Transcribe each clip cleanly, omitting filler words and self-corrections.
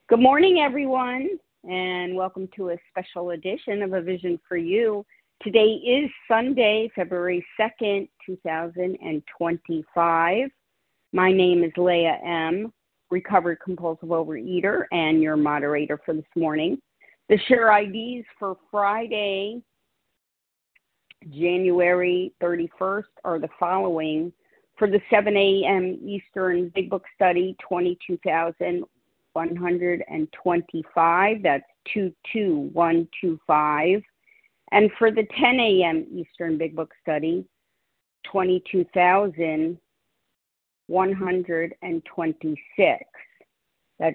Good morning, everyone, and welcome to a special edition of A Vision for You. Today is Sunday, February 2nd, 2025. My name is Leah M., recovered compulsive overeater, and your moderator for this morning. The share IDs for Friday, January 31st are the following. For the 7 a.m. Eastern Big Book Study, 22,125, that's 22125. And for the 10 a.m. Eastern Big Book Study, 22,126, that's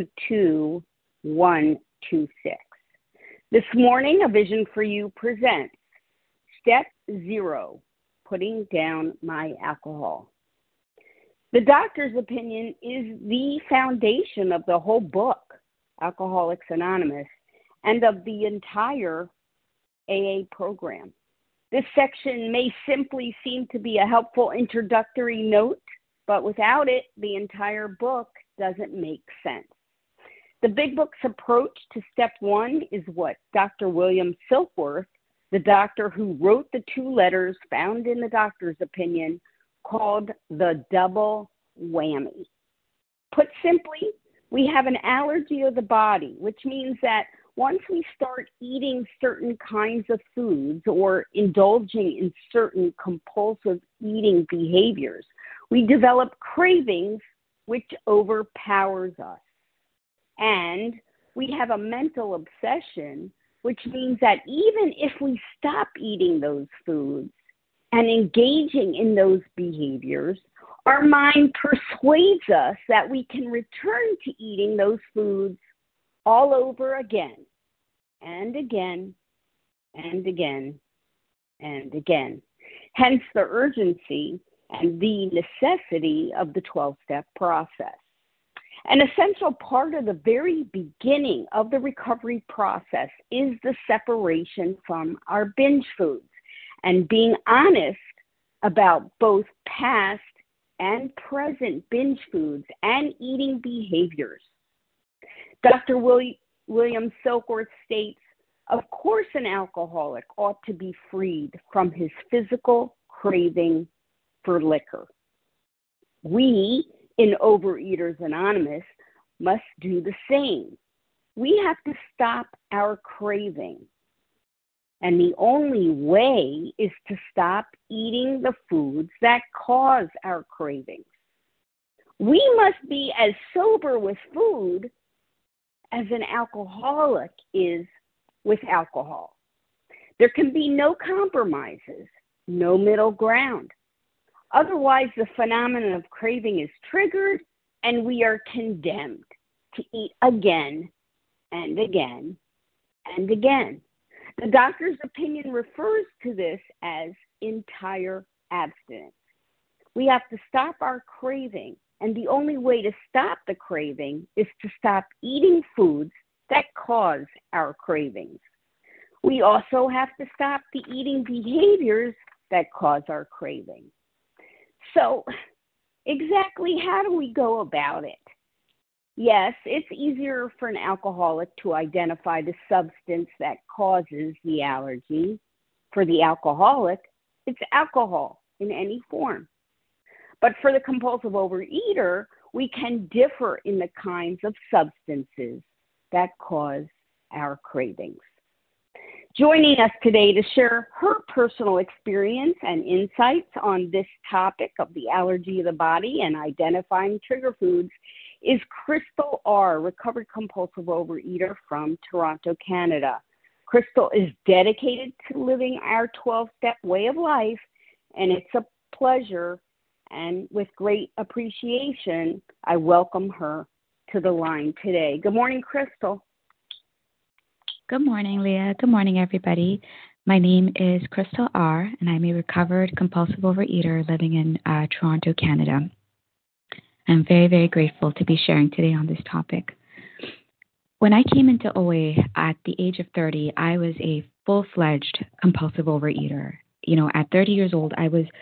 22126. This morning, A Vision for You presents Step 0, Putting Down My Alcohol. The doctor's opinion is the foundation of the whole book, Alcoholics Anonymous, and of the entire AA program. This section may simply seem to be a helpful introductory note, but without it, the entire book doesn't make sense. The Big Book's approach to step 1 is what Dr. William Silkworth, the doctor who wrote the 2 letters found in the doctor's opinion, called the double whammy. Put simply, we have an allergy of the body, which means that once we start eating certain kinds of foods or indulging in certain compulsive eating behaviors, we develop cravings which overpowers us. And we have a mental obsession, which means that even if we stop eating those foods and engaging in those behaviors, our mind persuades us that we can return to eating those foods all over again, and again, and again, and again. Hence the urgency and the necessity of the 12-step process. An essential part of the very beginning of the recovery process is the separation from our binge foods and being honest about both past and present binge foods and eating behaviors. Dr. William Silkworth states, of course an alcoholic ought to be freed from his physical craving for liquor. We, in Overeaters Anonymous, must do the same. We have to stop our craving. And the only way is to stop eating the foods that cause our cravings. We must be as sober with food as an alcoholic is with alcohol. There can be no compromises, no middle ground. Otherwise, the phenomenon of craving is triggered and we are condemned to eat again and again and again. The doctor's opinion refers to this as entire abstinence. We have to stop our craving, and the only way to stop the craving is to stop eating foods that cause our cravings. We also have to stop the eating behaviors that cause our craving. So, exactly how do we go about it? Yes, it's easier for an alcoholic to identify the substance that causes the allergy. For the alcoholic, it's alcohol in any form. But for the compulsive overeater, we can differ in the kinds of substances that cause our cravings. Joining us today to share her personal experience and insights on this topic of the allergy of the body and identifying trigger foods is Crystal R., recovered compulsive overeater from Toronto, Canada. Crystal is dedicated to living our 12-step way of life, and it's a pleasure and with great appreciation, I welcome her to the line today. Good morning, Crystal. Good morning, Leah. Good morning, everybody. My name is Crystal R., and I'm a recovered compulsive overeater living in Toronto, Canada. I'm very, very grateful to be sharing today on this topic. When I came into OA at the age of 30, I was a full-fledged compulsive overeater. You know, at 30 years old, I was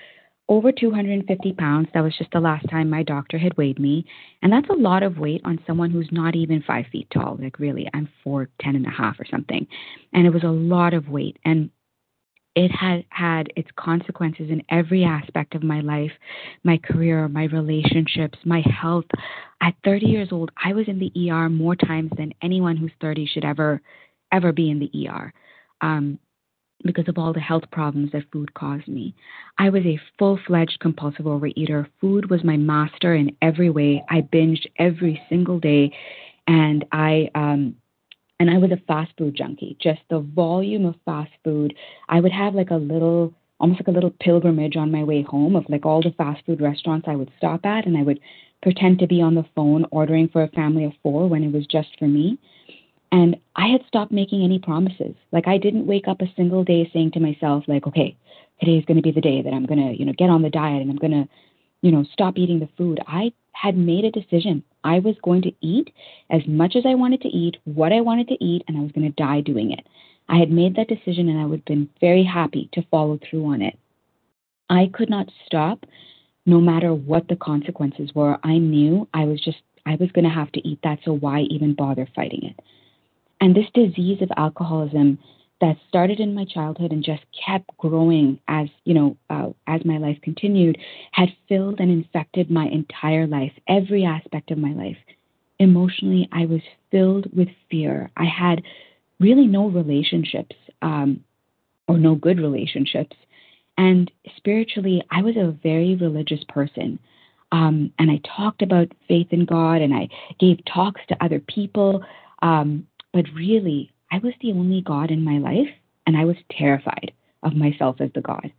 over 250 pounds. That was just the last time my doctor had weighed me. And that's a lot of weight on someone who's not even 5 feet tall. Like, really, I'm 4'10" and a half or something. And it was a lot of weight. And it had its consequences in every aspect of my life, my career, my relationships, my health. At 30 years old, I was in the ER more times than anyone who's 30 should ever be in the ER. Because of all the health problems that food caused me. I was a full-fledged compulsive overeater. Food was my master in every way. I binged every single day, and I was a fast food junkie. Just the volume of fast food. I would have like almost like a little pilgrimage on my way home of like all the fast food restaurants I would stop at, and I would pretend to be on the phone ordering for a family of 4 when it was just for me. And I had stopped making any promises. Like, I didn't wake up a single day saying to myself, like, okay, today is going to be the day that I'm going to, get on the diet and I'm going to, stop eating the food. I had made a decision. I was going to eat as much as I wanted to eat, what I wanted to eat, and I was going to die doing it. I had made that decision, and I would have been very happy to follow through on it. I could not stop no matter what the consequences were. I knew I was going to have to eat that, so why even bother fighting it? And this disease of alcoholism that started in my childhood and just kept growing as my life continued, had filled and infected my entire life, every aspect of my life. Emotionally, I was filled with fear. I had really no relationships, or no good relationships. And spiritually, I was a very religious person. And I talked about faith in God, and I gave talks to other people. But really, I was the only God in my life, and I was terrified of myself as the God.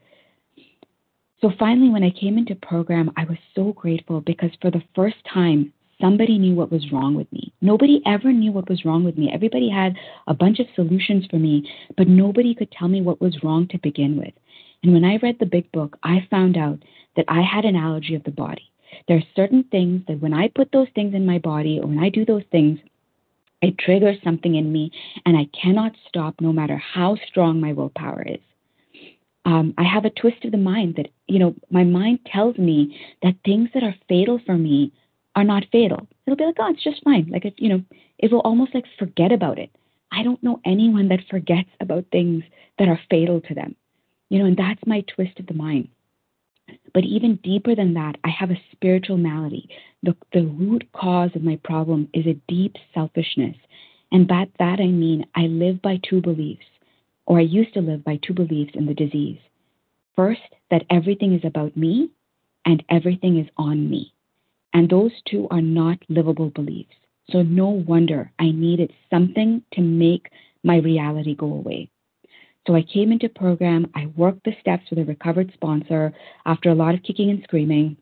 So finally, when I came into program, I was so grateful because for the first time, somebody knew what was wrong with me. Nobody ever knew what was wrong with me. Everybody had a bunch of solutions for me, but nobody could tell me what was wrong to begin with. And when I read the big book, I found out that I had an allergy of the body. There are certain things that when I put those things in my body, or when I do those things, it triggers something in me, and I cannot stop no matter how strong my willpower is. I have a twist of the mind that, my mind tells me that things that are fatal for me are not fatal. It'll be like, oh, it's just fine. Like, it will almost like forget about it. I don't know anyone that forgets about things that are fatal to them, and that's my twist of the mind. But even deeper than that, I have a spiritual malady. The root cause of my problem is a deep selfishness. And by that I mean I live by 2 beliefs, or I used to live by 2 beliefs in the disease. First, that everything is about me and everything is on me. And those 2 are not livable beliefs. So no wonder I needed something to make my reality go away. So I came into program, I worked the steps with a recovered sponsor. After a lot of kicking and screaming,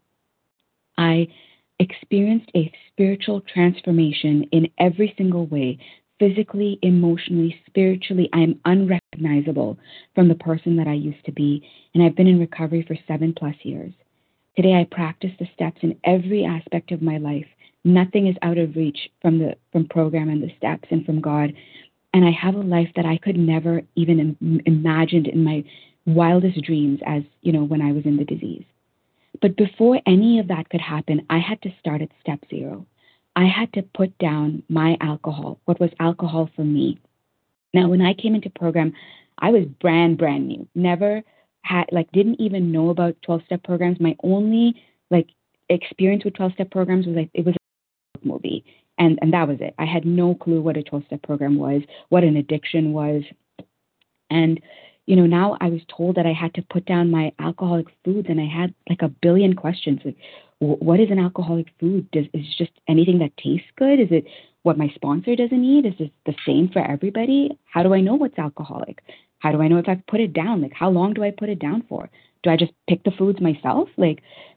I experienced a spiritual transformation in every single way. Physically, emotionally, spiritually, I am unrecognizable from the person that I used to be, and I've been in recovery for 7+ years. Today I practice the steps in every aspect of my life. Nothing is out of reach from program and the steps and from God. And I have a life that I could never even imagined in my wildest dreams as, when I was in the disease. But before any of that could happen, I had to start at step 0. I had to put down my alcohol, what was alcohol for me. Now, when I came into program, I was brand new. Never had, didn't even know about 12-step programs. My only, experience with 12-step programs was, it was a movie. And that was it. I had no clue what a 12-step program was, what an addiction was. And, now I was told that I had to put down my alcoholic foods, and I had a billion questions. Like, what is an alcoholic food? Is it just anything that tastes good? Is it what my sponsor doesn't eat? Is it the same for everybody? How do I know what's alcoholic? How do I know if I've put it down? How long do I put it down for? Do I just pick the foods myself? Who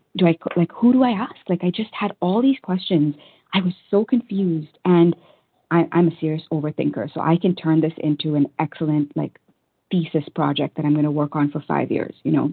do I ask? I just had all these questions. I was so confused, and I'm a serious overthinker, so I can turn this into an excellent, thesis project that I'm going to work on for 5 years, And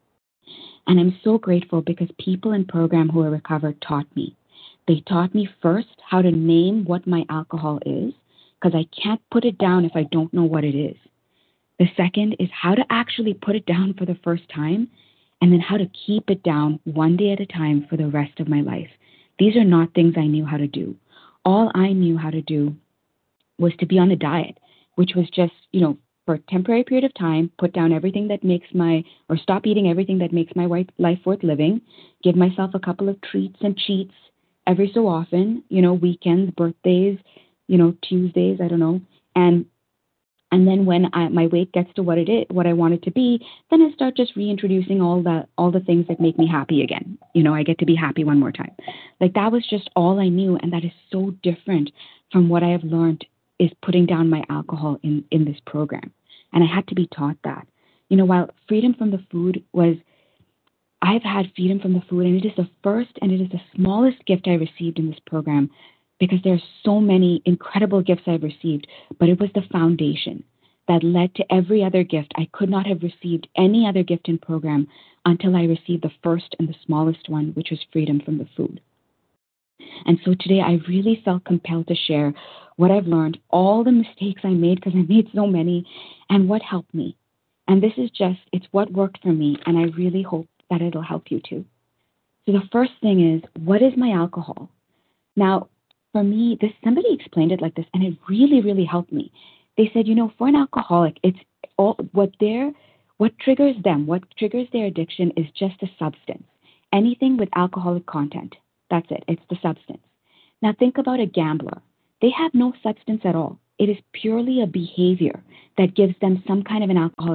I'm so grateful because people in program who are recovered taught me. They taught me first how to name what my alcohol is, because I can't put it down if I don't know what it is. The second is how to actually put it down for the first time. and then how to keep it down one day at a time for the rest of my life. These are not things I knew how to do. All I knew how to do was to be on a diet, which was just, for a temporary period of time, put down everything that makes or stop eating everything that makes my life worth living, give myself a couple of treats and cheats every so often, weekends, birthdays, Tuesdays, I don't know. And then when my weight gets to what I want it to be, then I start just reintroducing all the things that make me happy again. I get to be happy one more time. Like that was just all I knew, and that is so different from what I have learned is putting down my alcohol in this program. And I had to be taught that. While freedom from the food I've had freedom from the food, and it is the first and it is the smallest gift I received in this program, because there are so many incredible gifts I've received, but it was the foundation that led to every other gift. I could not have received any other gift in program until I received the first and the smallest one, which was freedom from the food. And so today I really felt compelled to share what I've learned, all the mistakes I made, because I made so many, and what helped me. And this is it's what worked for me, and I really hope that it'll help you too. So the first thing is, what is my alcohol? Now, for me, somebody explained it like this, and it really, really helped me. They said, for an alcoholic, it's all what triggers them, what triggers their addiction is just a substance. Anything with alcoholic content. That's it. It's the substance. Now think about a gambler. They have no substance at all. It is purely a behavior that gives them some kind of an alcoholic.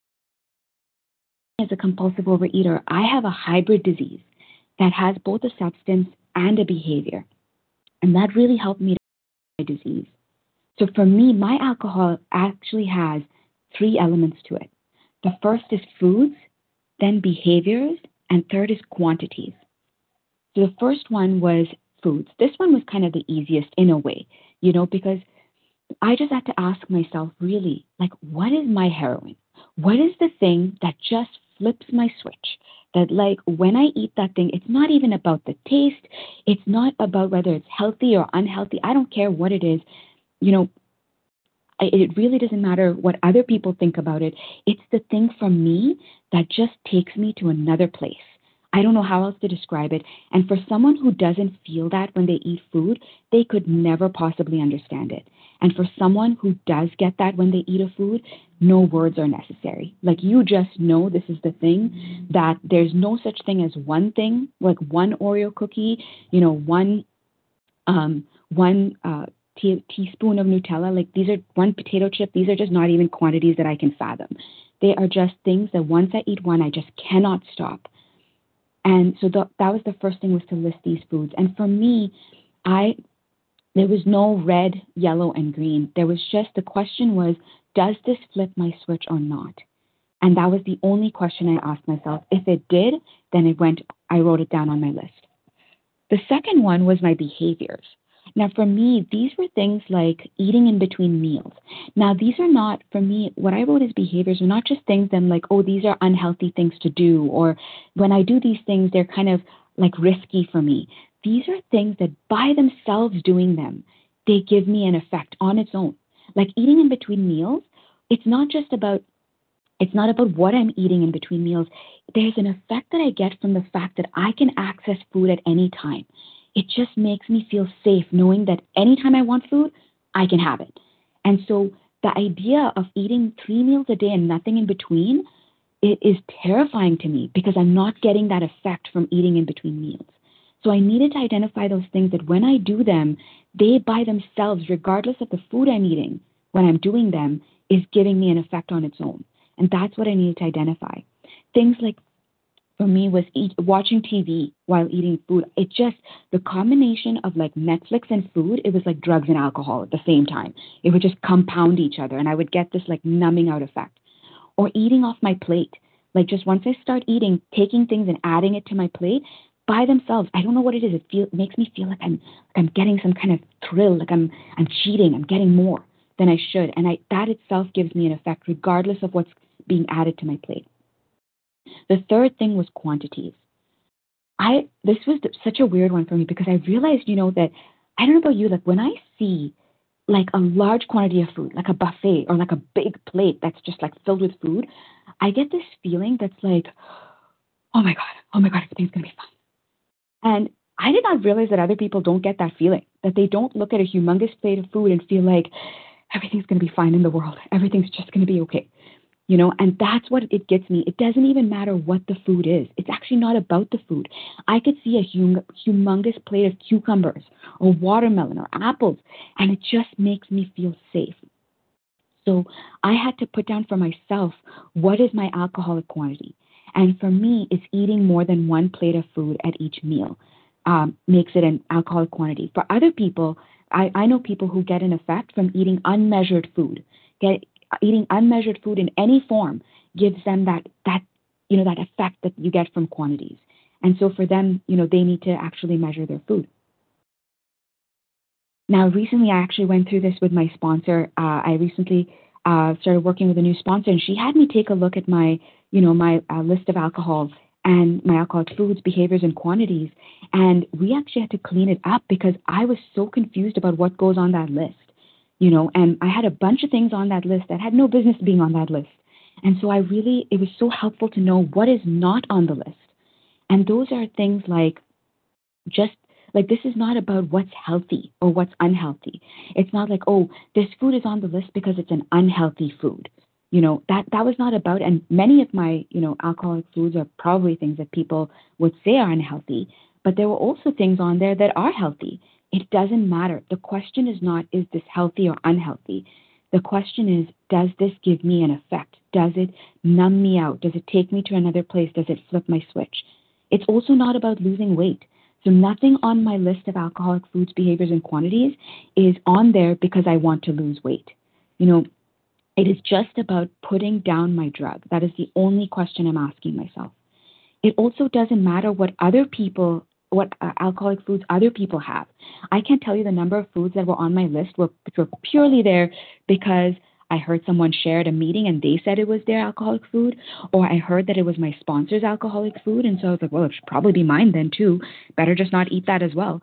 As a compulsive overeater, I have a hybrid disease that has both a substance and a behavior. And that really helped me to my disease. So for me, my alcohol actually has 3 elements to it. The first is foods, then behaviors, and third is quantities. So the first one was foods. This one was kind of the easiest in a way, because I just had to ask myself, really, like, what is my heroin? What is the thing that just flips my switch? That, like, when I eat that thing, it's not even about the taste. It's not about whether it's healthy or unhealthy. I don't care what it is. It really doesn't matter what other people think about it. It's the thing from me that just takes me to another place. I don't know how else to describe it. And for someone who doesn't feel that when they eat food, they could never possibly understand it. And for someone who does get that when they eat a food, no words are necessary. Like, you just know this is the thing, that there's no such thing as one thing, like one Oreo cookie, one teaspoon of Nutella. Like, these are one potato chip. These are just not even quantities that I can fathom. They are just things that once I eat one, I just cannot stop. And so that was the first thing, was to list these foods. And for me, there was no red, yellow, and green. There was just, the question was, does this flip my switch or not? And that was the only question I asked myself. If it did, then I wrote it down on my list. The second one was my behaviors. Now, for me, these were things like eating in between meals. Now, these are not, for me, what I wrote as behaviors are not just things that I'm like, oh, these are unhealthy things to do, or when I do these things, they're kind of like risky for me. These are things that by themselves doing them, they give me an effect on its own. Like eating in between meals, it's not about what I'm eating in between meals. There's an effect that I get from the fact that I can access food at any time. It just makes me feel safe knowing that anytime I want food, I can have it. And so the idea of eating 3 meals a day and nothing in between, it is terrifying to me, because I'm not getting that effect from eating in between meals. So I needed to identify those things that when I do them, they by themselves, regardless of the food I'm eating, when I'm doing them, is giving me an effect on its own. And that's what I needed to identify. Things like, for me, was watching TV while eating food. It just, the combination of like Netflix and food, it was like drugs and alcohol at the same time. It would just compound each other, and I would get this like numbing out effect. Or eating off my plate. Like, just once I start eating, taking things and adding it to my plate by themselves, I don't know what it is. It makes me feel like I'm getting some kind of thrill, like I'm cheating, I'm getting more than I should. And that itself gives me an effect regardless of what's being added to my plate. The third thing was quantities. This was such a weird one for me, because I realized, that, I don't know about you, like when I see like a large quantity of food, like a buffet or like a big plate that's just like filled with food, I get this feeling that's like, oh my God, everything's going to be fine. And I did not realize that other people don't get that feeling, that they don't look at a humongous plate of food and feel like everything's going to be fine in the world. Everything's just going to be okay. And that's what it gets me. It doesn't even matter what the food is. It's actually not about the food. I could see a humongous plate of cucumbers or watermelon or apples, and it just makes me feel safe. So I had to put down for myself, what is my alcoholic quantity? And for me, it's eating more than one plate of food at each meal makes it an alcoholic quantity. For other people, I know people who get an effect from eating unmeasured food. Eating unmeasured food in any form gives them that effect that you get from quantities. And so for them, they need to actually measure their food. Now, recently, I actually went through this with my sponsor. I recently started working with a new sponsor, and she had me take a look at my list of alcohol and my alcoholic foods, behaviors, and quantities. And we actually had to clean it up because I was so confused about what goes on that list. And I had a bunch of things on that list that had no business being on that list. And so it was so helpful to know what is not on the list. And those are things like this is not about what's healthy or what's unhealthy. It's not like, oh, this food is on the list because it's an unhealthy food. That was not about, and many of my, alcoholic foods are probably things that people would say are unhealthy, but there were also things on there that are healthy. It doesn't matter. The question is not, is this healthy or unhealthy? The question is, does this give me an effect? Does it numb me out? Does it take me to another place? Does it flip my switch? It's also not about losing weight. So nothing on my list of alcoholic foods, behaviors, and quantities is on there because I want to lose weight. It is just about putting down my drug. That is the only question I'm asking myself. It also doesn't matter what alcoholic foods other people have. I can't tell you the number of foods that were on my list which were purely there because I heard someone share at a meeting and they said it was their alcoholic food, or I heard that it was my sponsor's alcoholic food. And so I was like, well, it should probably be mine then too. Better just not eat that as well.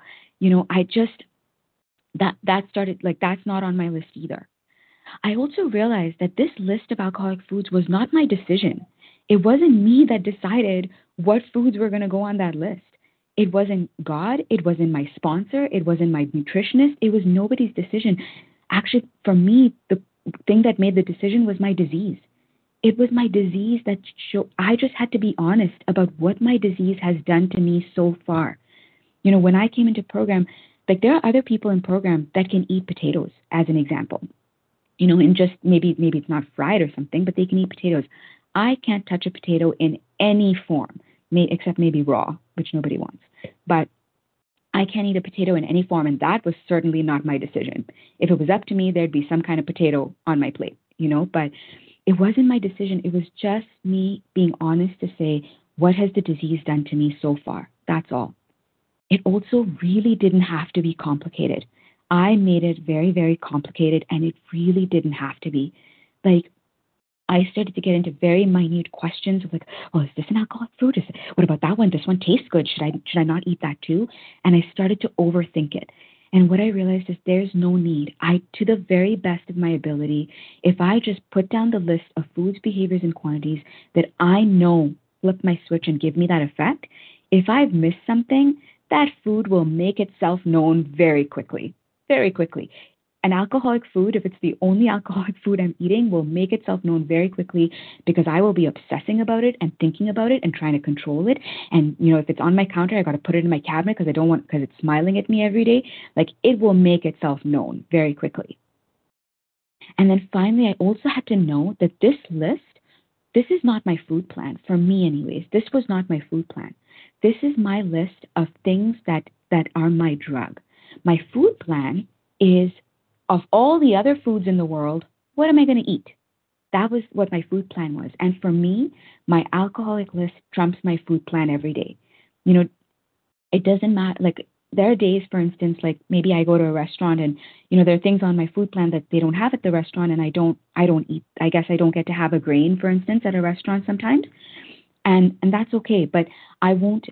That started that's not on my list either. I also realized that this list of alcoholic foods was not my decision. It wasn't me that decided what foods were going to go on that list. It wasn't God. It wasn't my sponsor. It wasn't my nutritionist. It was nobody's decision. Actually, for me, the thing that made the decision was my disease. It was my disease that I just had to be honest about what my disease has done to me so far. When I came into program, there are other people in program that can eat potatoes, as an example. And just maybe it's not fried or something, but they can eat potatoes. I can't touch a potato in any form, except maybe raw, which nobody wants. But I can't eat a potato in any form, and that was certainly not my decision. If it was up to me, there'd be some kind of potato on my plate, but it wasn't my decision. It was just me being honest to say, what has the disease done to me so far? That's all. It also really didn't have to be complicated. I made it very, very complicated, and it really didn't have to be. I started to get into very minute questions of is this an alcoholic food? What about that one? This one tastes good. Should I not eat that too? And I started to overthink it. And what I realized is there's no need. To the very best of my ability, if I just put down the list of foods, behaviors, and quantities that I know flip my switch and give me that effect, if I've missed something, that food will make itself known very quickly. Very quickly. An alcoholic food, if it's the only alcoholic food I'm eating, will make itself known very quickly because I will be obsessing about it and thinking about it and trying to control it. And, if it's on my counter, I got to put it in my cabinet because it's smiling at me every day. It will make itself known very quickly. And then finally, I also had to know that this is not my food plan. For me, anyways, this was not my food plan. This is my list of things that are my drug. My food plan is, of all the other foods in the world, what am I going to eat? That was what my food plan was. And for me, my alcoholic list trumps my food plan every day. It doesn't matter. There are days, for instance, maybe I go to a restaurant and, there are things on my food plan that they don't have at the restaurant and I don't eat. I guess I don't get to have a grain, for instance, at a restaurant sometimes. And that's okay. But I won't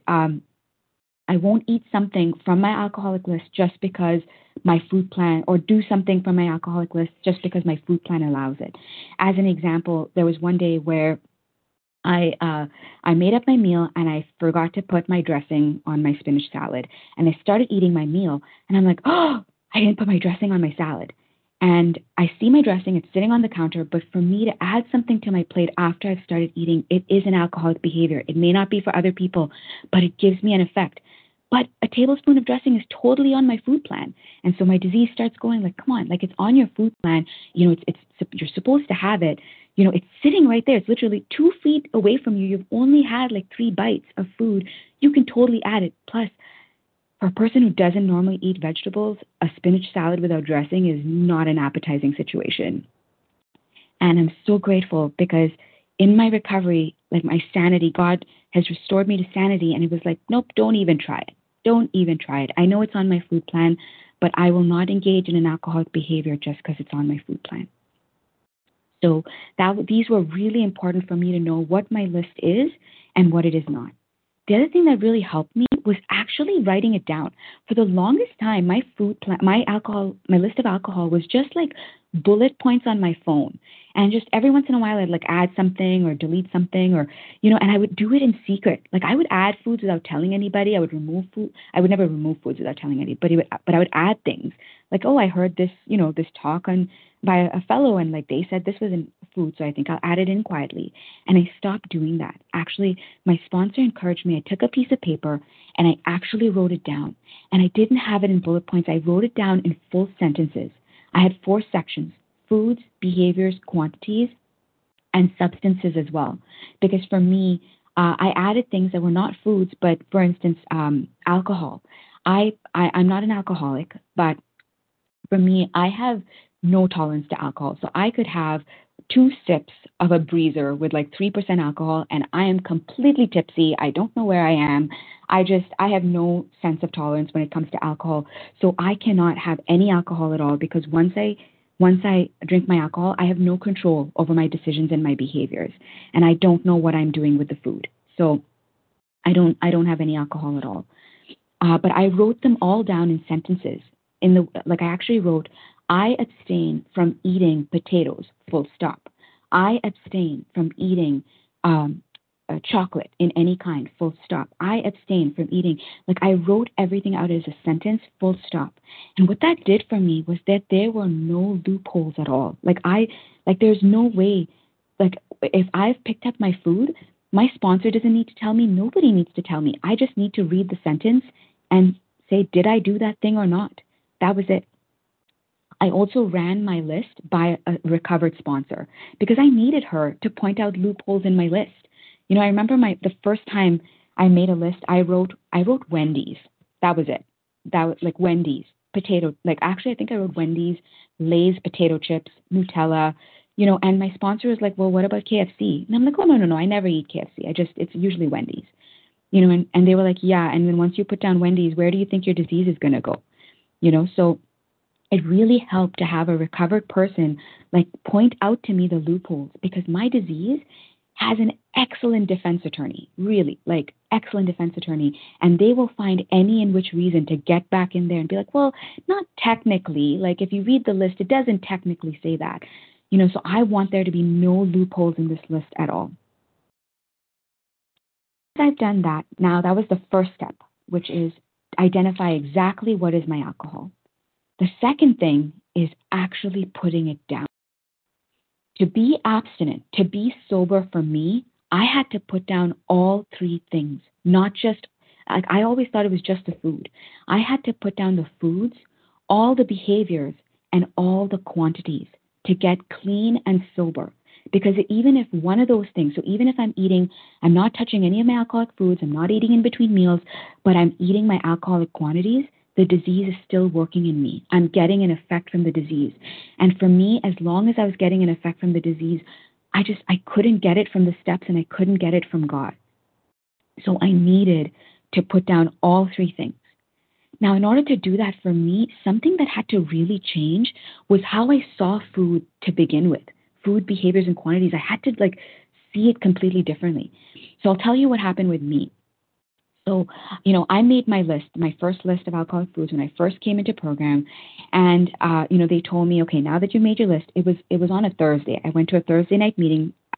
eat something from my alcoholic list just because my food plan, or do something from my alcoholic list just because my food plan allows it. As an example, there was one day where I made up my meal and I forgot to put my dressing on my spinach salad. And I started eating my meal and I'm like, oh, I didn't put my dressing on my salad. And I see my dressing, it's sitting on the counter, but for me to add something to my plate after I've started eating, it is an alcoholic behavior. It may not be for other people, but it gives me an effect. But a tablespoon of dressing is totally on my food plan. And so my disease starts going like, come on, like it's on your food plan. You're supposed to have it. It's sitting right there. It's literally 2 feet away from you. You've only had like 3 bites of food. You can totally add it. Plus, for a person who doesn't normally eat vegetables, a spinach salad without dressing is not an appetizing situation. And I'm so grateful because in my recovery, like my sanity, God has restored me to sanity. And it was like, nope, don't even try it. Don't even try it. I know it's on my food plan, but I will not engage in an alcoholic behavior just because it's on my food plan. So these were really important for me to know what my list is and what it is not. The other thing that really helped me was actually writing it down. For the longest time, my food plan, my list of alcohol was just like bullet points on my phone. And just every once in a while, I'd like add something or delete something and I would do it in secret. Like I would add foods without telling anybody. I would remove food. I would never remove foods without telling anybody, but I would add things like, oh, I heard this, this talk by a fellow and like they said this was in food, so I think I'll add it in quietly. And I stopped doing that. Actually, my sponsor encouraged me. I took a piece of paper and I actually wrote it down. And I didn't have it in bullet points. I wrote it down in full sentences. I had 4 sections: foods, behaviors, quantities, and substances as well. Because for me, I added things that were not foods, but for instance, alcohol. I'm not an alcoholic, but for me, I have no tolerance to alcohol. So I could have 2 sips of a breezer with like 3% alcohol and I am completely tipsy. I don't know where I am. I have no sense of tolerance when it comes to alcohol. So I cannot have any alcohol at all because once I drink my alcohol, I have no control over my decisions and my behaviors. And I don't know what I'm doing with the food. So I don't have any alcohol at all. But I wrote them all down in sentences. I actually wrote, I abstain from eating potatoes, full stop. I abstain from eating chocolate in any kind, full stop. I abstain from eating. Like I wrote everything out as a sentence, full stop. And what that did for me was that there were no loopholes at all. There's no way, like if I've picked up my food, my sponsor doesn't need to tell me. Nobody needs to tell me. I just need to read the sentence and say, did I do that thing or not? That was it. I also ran my list by a recovered sponsor because I needed her to point out loopholes in my list. I remember the first time I made a list, I wrote Wendy's. That was it. That was like Wendy's, potato. Actually, I think I wrote Wendy's, Lay's potato chips, Nutella, and my sponsor was like, well, what about KFC? And I'm like, oh, no, I never eat KFC. It's usually Wendy's, and they were like, yeah. And then once you put down Wendy's, where do you think your disease is going to go? So it really helped to have a recovered person point out to me the loopholes because my disease has an excellent defense attorney, really, excellent defense attorney, and they will find any and which reason to get back in there and be like, well, not technically, if you read the list, it doesn't technically say that, so I want there to be no loopholes in this list at all. I've done that. Now that was the first step, which is identify exactly what is my alcohol. The second thing is actually putting it down. To be abstinent, to be sober for me, I had to put down all 3 things, not just, I always thought it was just the food. I had to put down the foods, all the behaviors, and all the quantities to get clean and sober. Because even if one of those things, so even if I'm not touching any of my alcoholic foods, I'm not eating in between meals, but I'm eating my alcoholic quantities, the disease is still working in me. I'm getting an effect from the disease. And for me, as long as I was getting an effect from the disease, I couldn't get it from the steps and I couldn't get it from God. So I needed to put down all 3 things. Now, in order to do that for me, something that had to really change was how I saw food to begin with. Food, behaviors, and quantities. I had to see it completely differently. So I'll tell you what happened with me. So, I made my list, my first list of alcoholic foods when I first came into program. And, they told me, okay, now that you made your list, it was on a Thursday. I went to a Thursday night meeting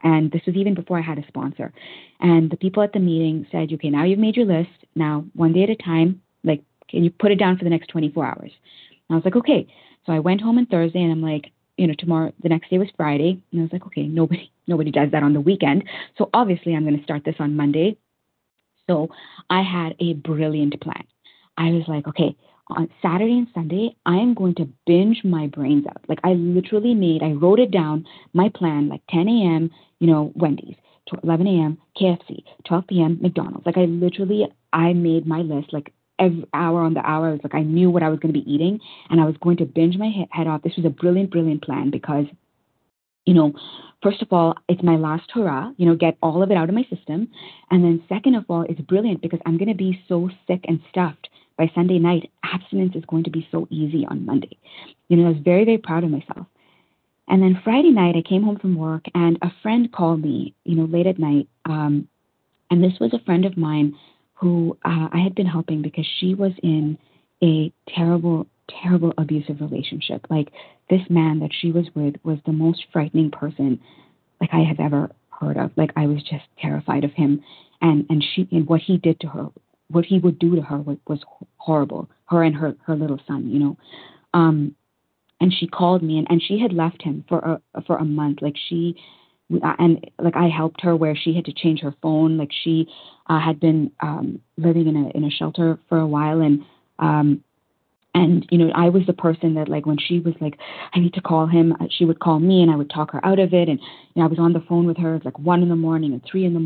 And this was even before I had a sponsor. And the people at the meeting said, okay, now you've made your list. Now, one day at a time, like, can you put it down for the next 24 hours? And I was like, okay. So I went home on Thursday and I'm like, tomorrow, the next day was Friday. And I was like, okay, nobody does that on the weekend. So obviously I'm going to start this on Monday. So I had a brilliant plan. I was like, okay, on Saturday and Sunday, I am going to binge my brains out. Like I wrote it down, my plan, like 10 a.m., Wendy's, 11 a.m., KFC, 12 p.m., McDonald's. Like I made my list like every hour on the hour. I was like, I knew what I was going to be eating and I was going to binge my head off. This was a brilliant, brilliant plan because first of all, it's my last hurrah, get all of it out of my system. And then second of all, it's brilliant because I'm going to be so sick and stuffed by Sunday night. Abstinence is going to be so easy on Monday. I was very, very proud of myself. And then Friday night, I came home from work and a friend called me, late at night. And this was a friend of mine who I had been helping because she was in a terrible, terrible abusive relationship. Like this man that she was with was the most frightening person like I have ever heard of. Like I was just terrified of him and what he did to her, what he would do to her was horrible. Her and her little son, and she called me and she had left him for a month. Like I helped her where she had to change her phone. Like she had been living in a shelter for a while and I was the person that like when she was like, I need to call him, she would call me and I would talk her out of it. And I was on the phone with her at like 1 a.m. and 3 a.m.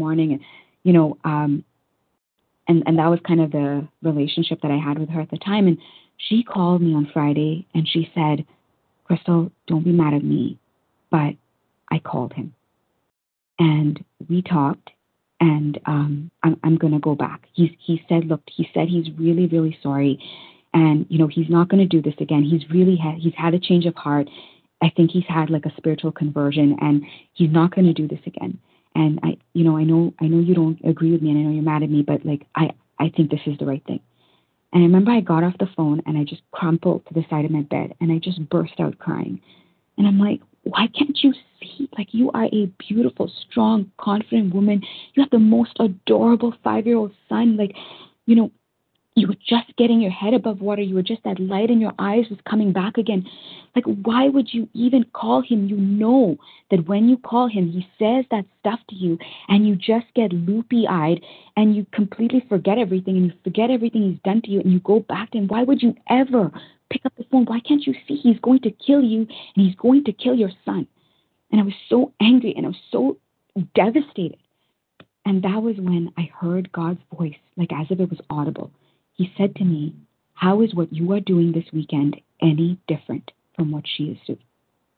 and that was kind of the relationship that I had with her at the time. And she called me on Friday and she said, Crystal, don't be mad at me, but I called him and we talked and I'm going to go back. He said he's really, really sorry. And, he's not going to do this again. He's had a change of heart. I think he's had like a spiritual conversion and he's not going to do this again. And I know you don't agree with me and I know you're mad at me, but like, I think this is the right thing. And I remember I got off the phone and I just crumpled to the side of my bed and I just burst out crying. And I'm like, why can't you see? Like, you are a beautiful, strong, confident woman. You have the most adorable 5-year-old son. Like, you were just getting your head above water. You were just, that light in your eyes was coming back again. Like, why would you even call him? You know that when you call him, he says that stuff to you and you just get loopy-eyed and you completely forget everything and you forget everything he's done to you and you go back to him. Why would you ever pick up the phone? Why can't you see he's going to kill you and he's going to kill your son? And I was so angry and I was so devastated. And that was when I heard God's voice, like as if it was audible. He said to me, how is what you are doing this weekend any different from what she is doing?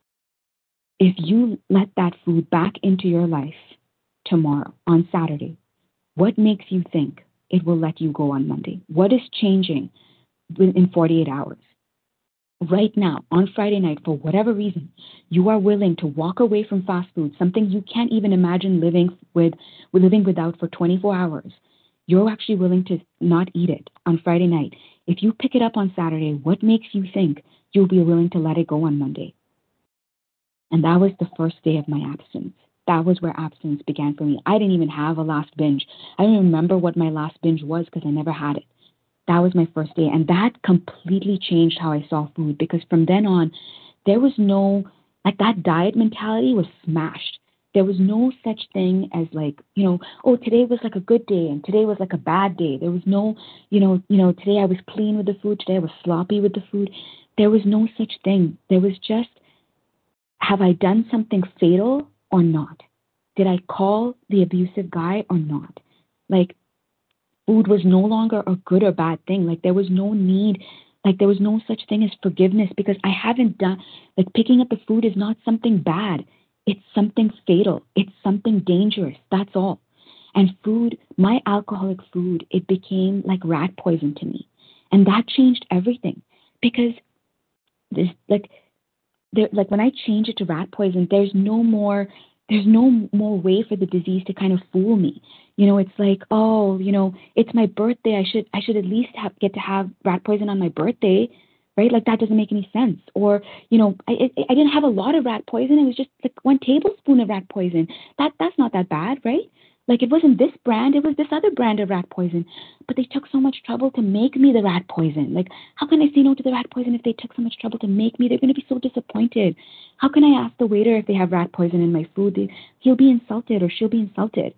If you let that food back into your life tomorrow, on Saturday, what makes you think it will let you go on Monday? What is changing in 48 hours? Right now, on Friday night, for whatever reason, you are willing to walk away from fast food, something you can't even imagine living without for 24 hours. You're actually willing to not eat it on Friday night. If you pick it up on Saturday, what makes you think you'll be willing to let it go on Monday? And that was the first day of my abstinence. That was where abstinence began for me. I didn't even have a last binge. I don't remember what my last binge was because I never had it. That was my first day. And that completely changed how I saw food because from then on, there was no, like that diet mentality was smashed. There was no such thing as like, today was like a good day and today was like a bad day. There was no, today I was clean with the food. Today I was sloppy with the food. There was no such thing. There was just, have I done something fatal or not? Did I call the abusive guy or not? Like, food was no longer a good or bad thing. Like, there was no need, like, there was no such thing as forgiveness because I haven't done, like, picking up the food is not something bad. It's something fatal. It's something dangerous. That's all. And food, my alcoholic food, it became like rat poison to me. And that changed everything because this, like when I change it to rat poison, there's no more way for the disease to kind of fool me. It's like, it's my birthday. I should at least get to have rat poison on my birthday. right? Like that doesn't make any sense. Or, I didn't have a lot of rat poison. It was just like 1 tablespoon of rat poison. That's not that bad, right? Like it wasn't this brand, it was this other brand of rat poison. But they took so much trouble to make me the rat poison. Like, how can I say no to the rat poison if they took so much trouble to make me? They're going to be so disappointed. How can I ask the waiter if they have rat poison in my food? He'll be insulted or she'll be insulted.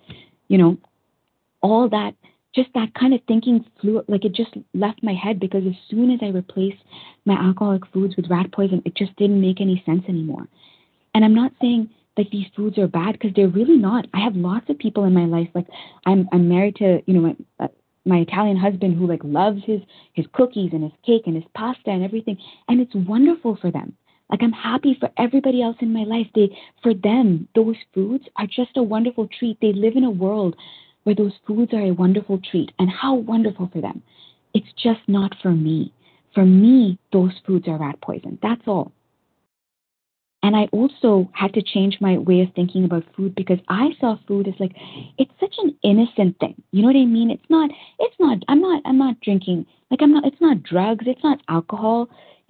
All that, just that kind of thinking flew, like it just left my head, because as soon as I replaced my alcoholic foods with rat poison, it just didn't make any sense anymore. And I'm not saying that these foods are bad, because they're really not. I have lots of people in my life, like I'm married to, my Italian husband, who like loves his cookies and his cake and his pasta and everything. And it's wonderful for them. Like I'm happy for everybody else in my life. For them, those foods are just a wonderful treat. They live in a world where those foods are a wonderful treat, and how wonderful for them. It's just not for me. For me, those foods are rat poison. That's all. And I also had to change my way of thinking about food, because I saw food as like, it's such an innocent thing. You know what I mean? I'm not drinking. Like it's not drugs. It's not alcohol.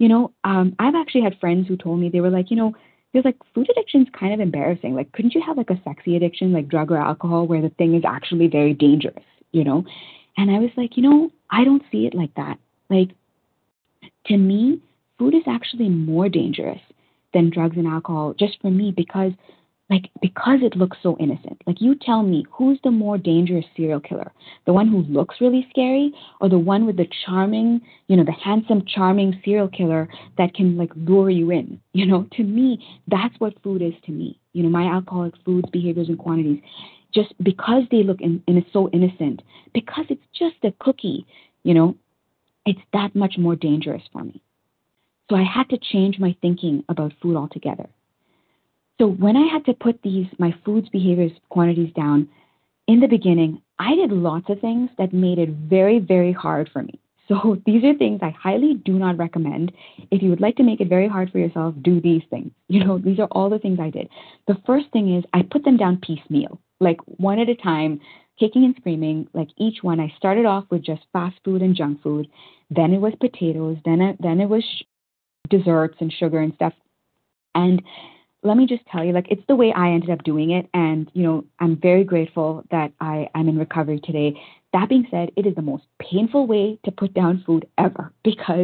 I've actually had friends who told me, they were like, there's like food addiction's kind of embarrassing. Like, couldn't you have like a sexy addiction, like drug or alcohol, where the thing is actually very dangerous, And I was like, I don't see it like that. Like, to me, food is actually more dangerous than drugs and alcohol, just for me, because it looks so innocent. Like, you tell me, who's the more dangerous serial killer? The one who looks really scary, or the one with the charming, the handsome, charming serial killer that can like lure you in? To me, that's what food is to me. My alcoholic foods, behaviors, and quantities, just because they look and it's so innocent, because it's just a cookie, it's that much more dangerous for me. So I had to change my thinking about food altogether. So when I had to put my foods, behaviors, quantities down, in the beginning, I did lots of things that made it very, very hard for me. So these are things I highly do not recommend. If you would like to make it very hard for yourself, do these things. These are all the things I did. The first thing is I put them down piecemeal, like one at a time, kicking and screaming. Like each one, I started off with just fast food and junk food. Then it was potatoes. Then it was desserts and sugar and stuff. And let me just tell you, like, it's the way I ended up doing it. And, I'm very grateful that I'm in recovery today. That being said, it is the most painful way to put down food ever, because,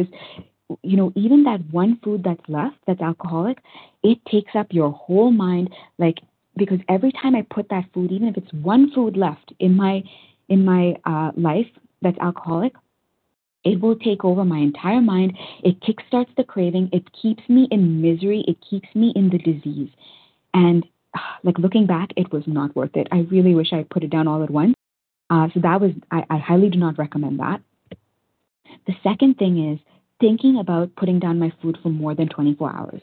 even that one food that's left, that's alcoholic, it takes up your whole mind. Like, because every time I put that food, even if it's one food left in my life that's alcoholic, it will take over my entire mind. It kickstarts the craving. It keeps me in misery. It keeps me in the disease. And like looking back, it was not worth it. I really wish I put it down all at once. So that was, I highly do not recommend that. The second thing is thinking about putting down my food for more than 24 hours.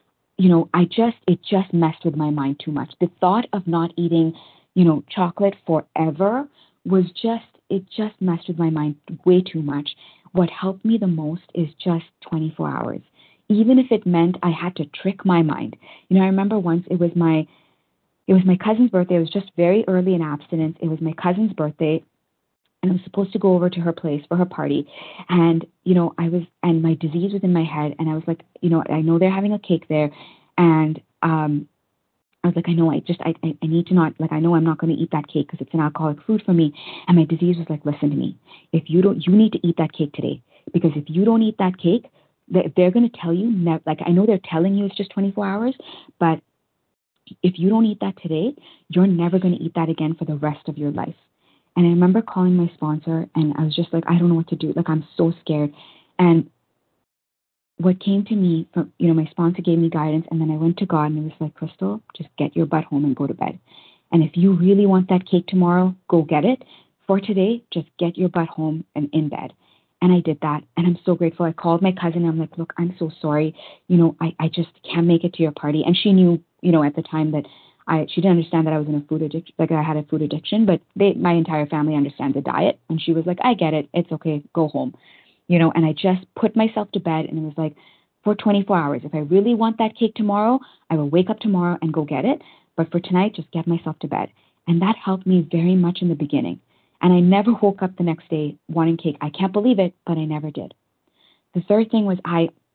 It just messed with my mind too much. The thought of not eating, chocolate forever it just messed with my mind way too much. What helped me the most is just 24 hours. Even if it meant I had to trick my mind. I remember once it was my cousin's birthday. It was just very early in abstinence. It was my cousin's birthday, and I was supposed to go over to her place for her party. And, and my disease was in my head, and I was like, I know they're having a cake there, and I was like, I know, I need to not, like, I know I'm not going to eat that cake because it's an alcoholic food for me. And my disease was like, listen to me. You need to eat that cake today, because if you don't eat that cake, they're going to tell you, like, I know they're telling you it's just 24 hours, but if you don't eat that today, you're never going to eat that again for the rest of your life. And I remember calling my sponsor, and I was just like, I don't know what to do. Like, I'm so scared. And what came to me from, my sponsor gave me guidance, and then I went to God, and it was like, Crystal, just get your butt home and go to bed. And if you really want that cake tomorrow, go get it. For today, just get your butt home and in bed. And I did that, and I'm so grateful. I called my cousin, and I'm like, look, I'm so sorry. I just can't make it to your party. And she knew, at the time that she didn't understand that I was in a food addiction, like I had a food addiction, but my entire family understands the diet. And she was like, I get it. It's okay. Go home. And I just put myself to bed, and it was like, for 24 hours, if I really want that cake tomorrow, I will wake up tomorrow and go get it. But for tonight, just get myself to bed. And that helped me very much in the beginning. And I never woke up the next day wanting cake. I can't believe it, but I never did. The third thing was I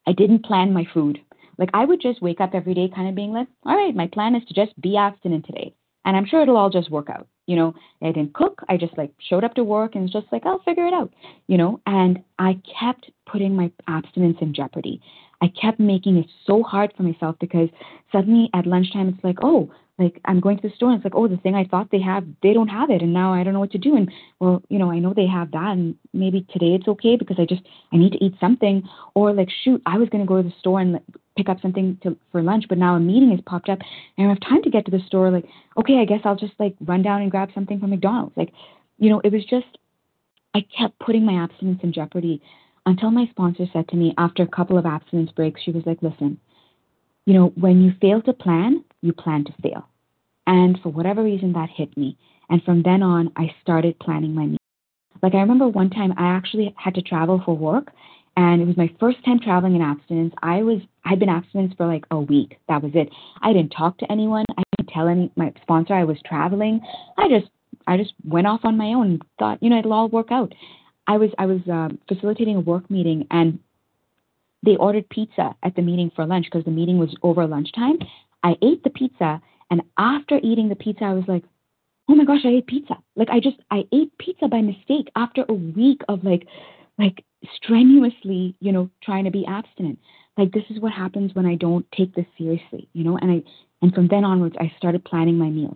I didn't plan my food. Like I would just wake up every day kind of being like, all right, my plan is to just be abstinent today. And I'm sure it'll all just work out. I didn't cook. I just like showed up to work and was just like, I'll figure it out, and I kept putting my abstinence in jeopardy. I kept making it so hard for myself because suddenly at lunchtime, it's like, oh, like I'm going to the store and it's like, oh, the thing I thought they have, they don't have it. And now I don't know what to do. And well, I know they have that and maybe today it's okay because I need to eat something. Or like, shoot, I was going to go to the store and pick up something for lunch, but now a meeting has popped up and I don't have time to get to the store. Like, okay, I guess I'll just like run down and grab something from McDonald's. Like, it was just, I kept putting my abstinence in jeopardy until my sponsor said to me after a couple of abstinence breaks, she was like, listen, when you fail to plan, you plan to fail. And for whatever reason, that hit me. And from then on, I started planning my meals. Like I remember one time I actually had to travel for work, and it was my first time traveling in abstinence. I'd been abstinence for like a week. That was it. I didn't talk to anyone. I didn't tell my sponsor I was traveling. I just went off on my own and thought, it'll all work out. I was facilitating a work meeting, and they ordered pizza at the meeting for lunch because the meeting was over lunchtime. I ate the pizza, and after eating the pizza, I was like, oh my gosh, I ate pizza. Like I ate pizza by mistake after a week of like strenuously, trying to be abstinent. Like this is what happens when I don't take this seriously, and from then onwards, I started planning my meals.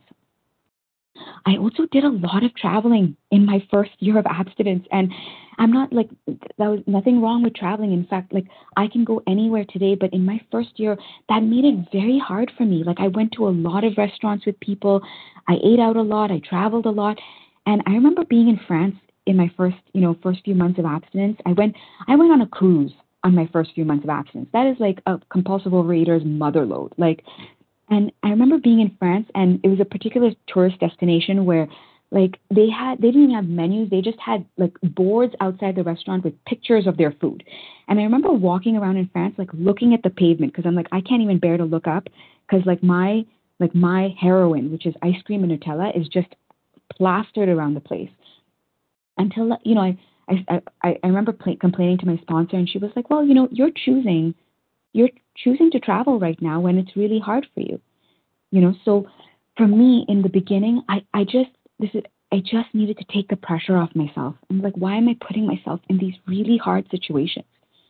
I also did a lot of traveling in my first year of abstinence, and I'm not like, that was nothing wrong with traveling. In fact, like I can go anywhere today, but in my first year, that made it very hard for me. Like I went to a lot of restaurants with people. I ate out a lot. I traveled a lot. And I remember being in France in my first few months of abstinence. I went on a cruise on my first few months of abstinence. That is like a compulsive overeater's mother load. And I remember being in France, and it was a particular tourist destination where, like, they didn't even have menus. They just had like boards outside the restaurant with pictures of their food. And I remember walking around in France, like looking at the pavement because I'm like, I can't even bear to look up because my heroin, which is ice cream and Nutella, is just plastered around the place. Until I remember complaining to my sponsor, and she was like, well, you're choosing to travel right now when it's really hard for you. So for me in the beginning, I just needed to take the pressure off myself. I'm like, why am I putting myself in these really hard situations?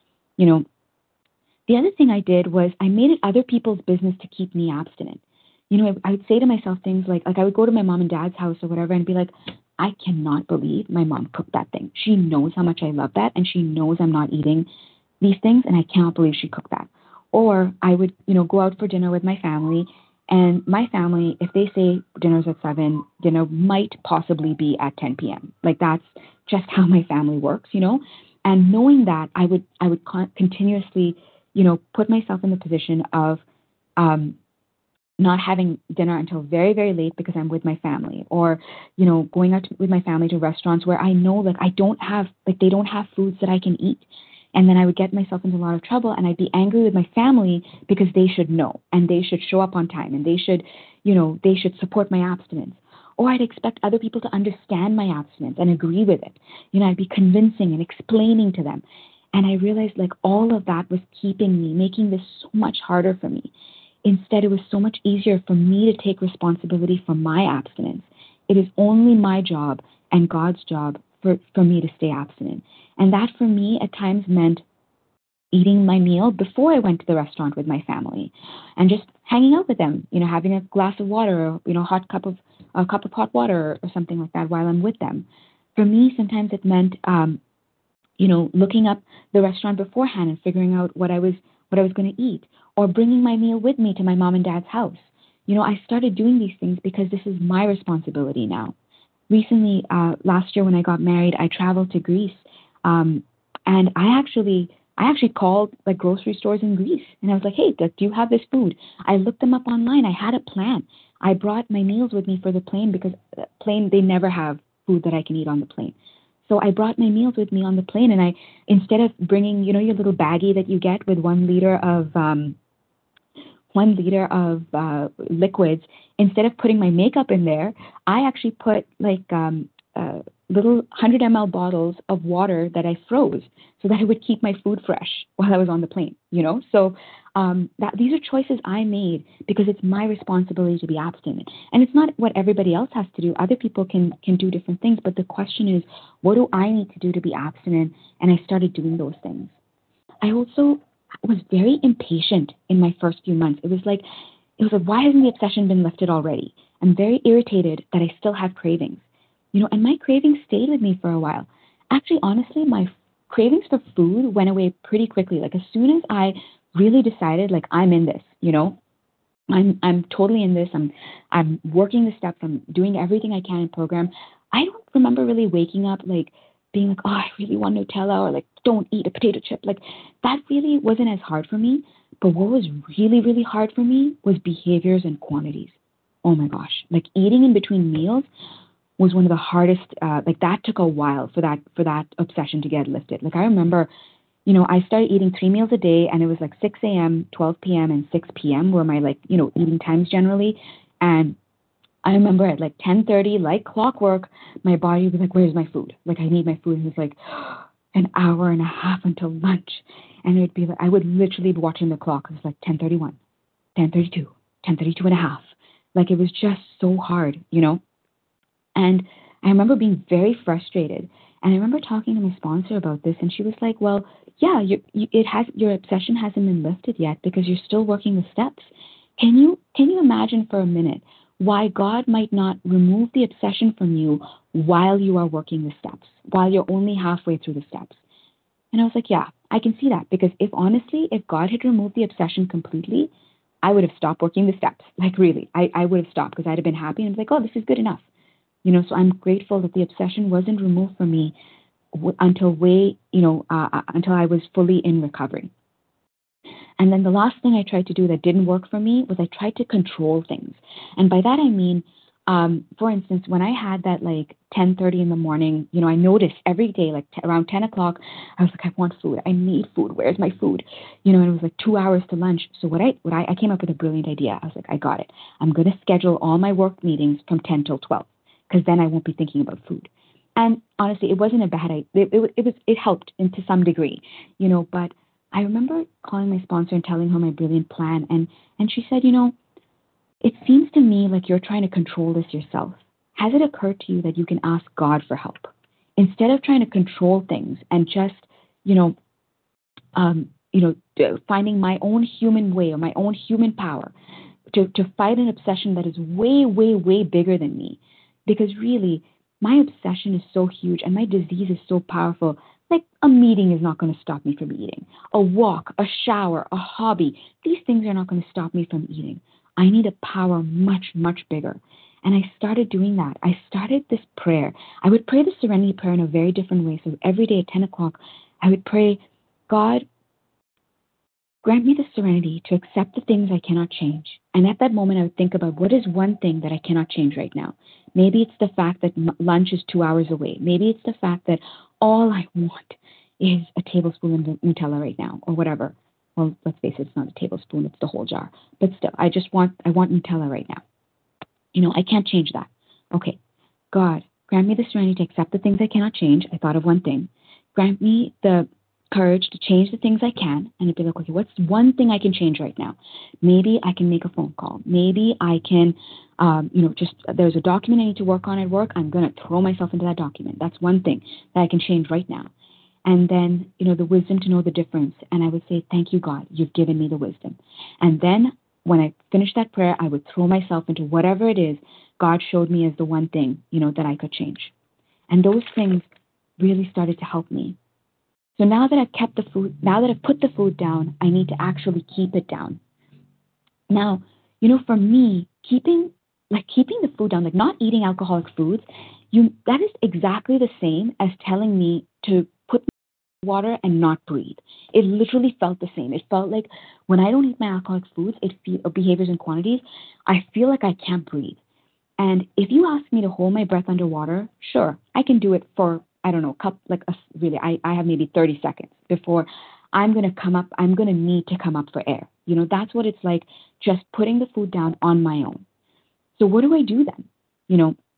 The other thing I did was I made it other people's business to keep me abstinent. I would say to myself things like I would go to my mom and dad's house or whatever and be like, I cannot believe my mom cooked that thing. She knows how much I love that, and she knows I'm not eating these things, and I cannot believe she cooked that. Or I would, go out for dinner with my family, and my family, if they say dinner's at 7, dinner might possibly be at 10 p.m. Like that's just how my family works, And knowing that, I would continuously, put myself in the position of not having dinner until very, very late because I'm with my family, or, going out with my family to restaurants where I know like they don't have foods that I can eat. And then I would get myself into a lot of trouble, and I'd be angry with my family because they should know and they should show up on time and they should support my abstinence. Or I'd expect other people to understand my abstinence and agree with it. I'd be convincing and explaining to them. And I realized like all of that was keeping me, making this so much harder for me. Instead, it was so much easier for me to take responsibility for my abstinence. It is only my job and God's job for me to stay abstinent. And that for me at times meant eating my meal before I went to the restaurant with my family and just hanging out with them, having a glass of water or, a cup of hot water or something like that while I'm with them. For me, sometimes it meant, looking up the restaurant beforehand and figuring out what I was going to eat, or bringing my meal with me to my mom and dad's house. I started doing these things because this is my responsibility now. Recently, last year when I got married, I traveled to Greece, and I actually called like grocery stores in Greece, and I was like, hey, do you have this food? I looked them up online. I had a plan. I brought my meals with me for the plane because they never have food that I can eat on the plane. So I brought my meals with me on the plane, and I, instead of bringing, your little baggie that you get with 1 liter of liquids, instead of putting my makeup in there, I actually put like little 100 ml bottles of water that I froze so that it would keep my food fresh while I was on the plane, So that these are choices I made because it's my responsibility to be abstinent. And it's not what everybody else has to do. Other people can do different things. But the question is, what do I need to do to be abstinent? And I started doing those things. I also was very impatient in my first few months. It was like, why hasn't the obsession been lifted already? I'm very irritated that I still have cravings. And my cravings stayed with me for a while. Actually, honestly, my cravings for food went away pretty quickly. Like as soon as I really decided, like I'm in this, I'm totally in this. I'm working the steps. I'm doing everything I can in program. I don't remember really waking up like being like, oh, I really want Nutella or like don't eat a potato chip. Like that really wasn't as hard for me. But what was really, really hard for me was behaviors and quantities. Oh my gosh. Like eating in between meals was one of the hardest, like that took a while for that obsession to get lifted. Like I remember, I started eating 3 meals a day and it was like 6 a.m., 12 p.m. and 6 p.m. were my like, eating times generally. And I remember at like 10:30, like clockwork, my body was like, where's my food? Like I need my food. And it was like an hour and a half until lunch. And it would be like, I would literally be watching the clock. It was like 10:31, 10:32, 10:32 and a half. Like it was just so hard. And I remember being very frustrated. And I remember talking to my sponsor about this, and she was like, "Well, yeah, your obsession hasn't been lifted yet because you're still working the steps. Can you imagine for a minute why God might not remove the obsession from you while you are working the steps, while you're only halfway through the steps?" And I was like, "Yeah, I can see that because if God had removed the obsession completely, I would have stopped working the steps. Like really, I would have stopped because I'd have been happy and I was like, oh, this is good enough." So I'm grateful that the obsession wasn't removed from me until I was fully in recovery. And then the last thing I tried to do that didn't work for me was I tried to control things. And by that I mean, for instance, when I had that like 10:30 in the morning, I noticed every day, like around 10 o'clock, I was like, I want food. I need food. Where's my food? And it was like 2 hours to lunch. So I came up with a brilliant idea. I was like, I got it. I'm going to schedule all my work meetings from 10 till 12 because then I won't be thinking about food. And honestly, it wasn't a bad idea. It helped to some degree, but I remember calling my sponsor and telling her my brilliant plan, and she said, it seems to me like you're trying to control this yourself. Has it occurred to you that you can ask God for help instead of trying to control things and just, finding my own human way or my own human power to fight an obsession that is way, way, way bigger than me? Because really, my obsession is so huge and my disease is so powerful. Like a meeting is not going to stop me from eating. A walk, a shower, a hobby, these things are not going to stop me from eating. I need a power much, much bigger. And I started doing that. I started this prayer. I would pray the Serenity Prayer in a very different way. So every day at 10 o'clock, I would pray, God, grant me the serenity to accept the things I cannot change. And at that moment, I would think about what is one thing that I cannot change right now. Maybe it's the fact that lunch is 2 hours away. Maybe it's the fact that all I want is a tablespoon of Nutella right now or whatever. Well, let's face it, it's not a tablespoon, it's the whole jar. But still, I want Nutella right now. I can't change that. Okay, God, grant me the serenity to accept the things I cannot change. I thought of one thing. Grant me the courage to change the things I can, and it'd be like, okay, what's one thing I can change right now? Maybe I can make a phone call. Maybe I can, there's a document I need to work on at work. I'm going to throw myself into that document. That's one thing that I can change right now. And then, the wisdom to know the difference. And I would say, thank you, God, you've given me the wisdom. And then when I finished that prayer, I would throw myself into whatever it is God showed me as the one thing, that I could change. And those things really started to help me. So now that I've put the food down, I need to actually keep it down. Now, for me, keeping the food down, like not eating alcoholic foods, that is exactly the same as telling me to put water and not breathe. It literally felt the same. It felt like when I don't eat my alcoholic foods, behaviors and quantities, I feel like I can't breathe. And if you ask me to hold my breath underwater, sure, I can do it for, I don't know, I have maybe 30 seconds before I'm going to need to come up for air. That's what it's like, just putting the food down on my own. So what do I do then?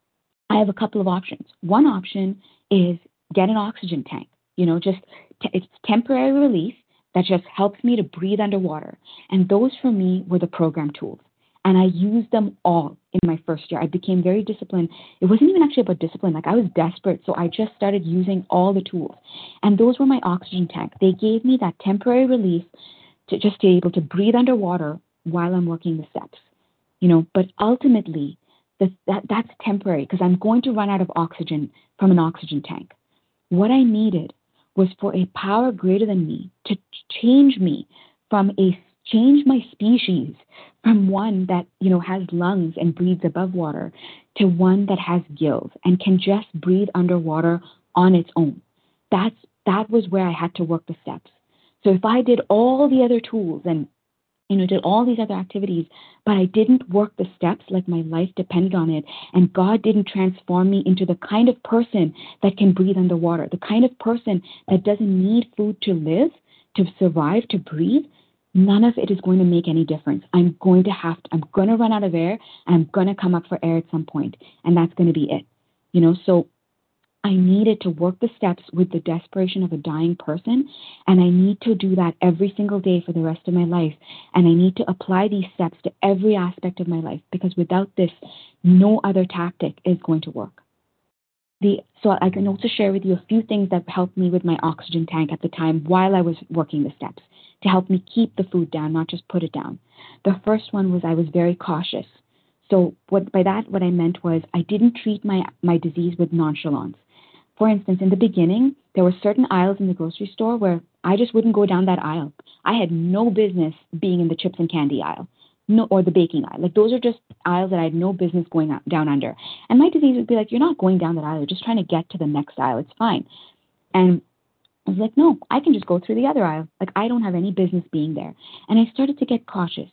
I have a couple of options. One option is get an oxygen tank, just it's temporary relief that just helps me to breathe underwater. And those for me were the program tools. And I used them all in my first year. I became very disciplined. It wasn't even actually about discipline. Like, I was desperate. So I just started using all the tools. And those were my oxygen tank. They gave me that temporary relief to just be able to breathe underwater while I'm working the steps. But ultimately, that's temporary because I'm going to run out of oxygen from an oxygen tank. What I needed was for a power greater than me to change me change my species from one that, has lungs and breathes above water to one that has gills and can just breathe underwater on its own. That was where I had to work the steps. So if I did all the other tools and did all these other activities, but I didn't work the steps like my life depended on it, and God didn't transform me into the kind of person that can breathe underwater, the kind of person that doesn't need food to live, to survive, to breathe, none of it is going to make any difference. I'm going to run out of air, and I'm going to come up for air at some point, and that's going to be it. So I needed to work the steps with the desperation of a dying person, and I need to do that every single day for the rest of my life. And I need to apply these steps to every aspect of my life, because without this, no other tactic is going to work. So I can also share with you a few things that helped me with my oxygen tank at the time while I was working the steps to help me keep the food down, not just put it down. The first one was I was very cautious. So what I meant was I didn't treat my disease with nonchalance. For instance, in the beginning, there were certain aisles in the grocery store where I just wouldn't go down that aisle. I had no business being in the chips and candy aisle, or the baking aisle. Like, those are just aisles that I had no business going down under. And my disease would be like, you're not going down that aisle. You're just trying to get to the next aisle. It's fine. And I was like, no, I can just go through the other aisle. Like, I don't have any business being there. And I started to get cautious.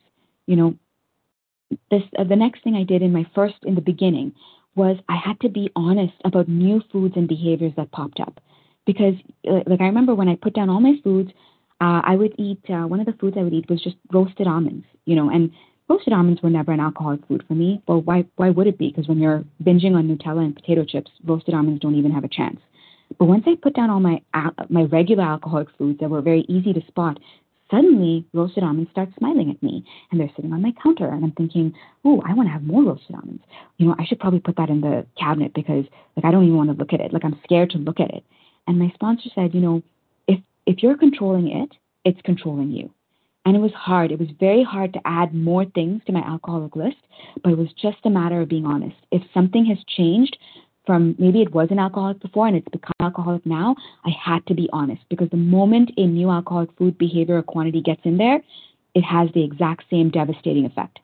The next thing I did in the beginning was I had to be honest about new foods and behaviors that popped up. Because, like, I remember when I put down all my foods, I would eat, one of the foods I would eat was just roasted almonds, and roasted almonds were never an alcoholic food for me. Well, why would it be? Because when you're binging on Nutella and potato chips, roasted almonds don't even have a chance. But once I put down all my regular alcoholic foods that were very easy to spot, suddenly roasted almonds start smiling at me, and they're sitting on my counter, and I'm thinking, oh, I want to have more roasted almonds. I should probably put that in the cabinet because, like, I don't even want to look at it. Like, I'm scared to look at it. And my sponsor said, if you're controlling it, it's controlling you. And it was hard. It was very hard to add more things to my alcoholic list, but it was just a matter of being honest. If something has changed from maybe it was an alcoholic before and it's become alcoholic now, I had to be honest, because the moment a new alcoholic food, behavior, or quantity gets in there, it has the exact same devastating effect.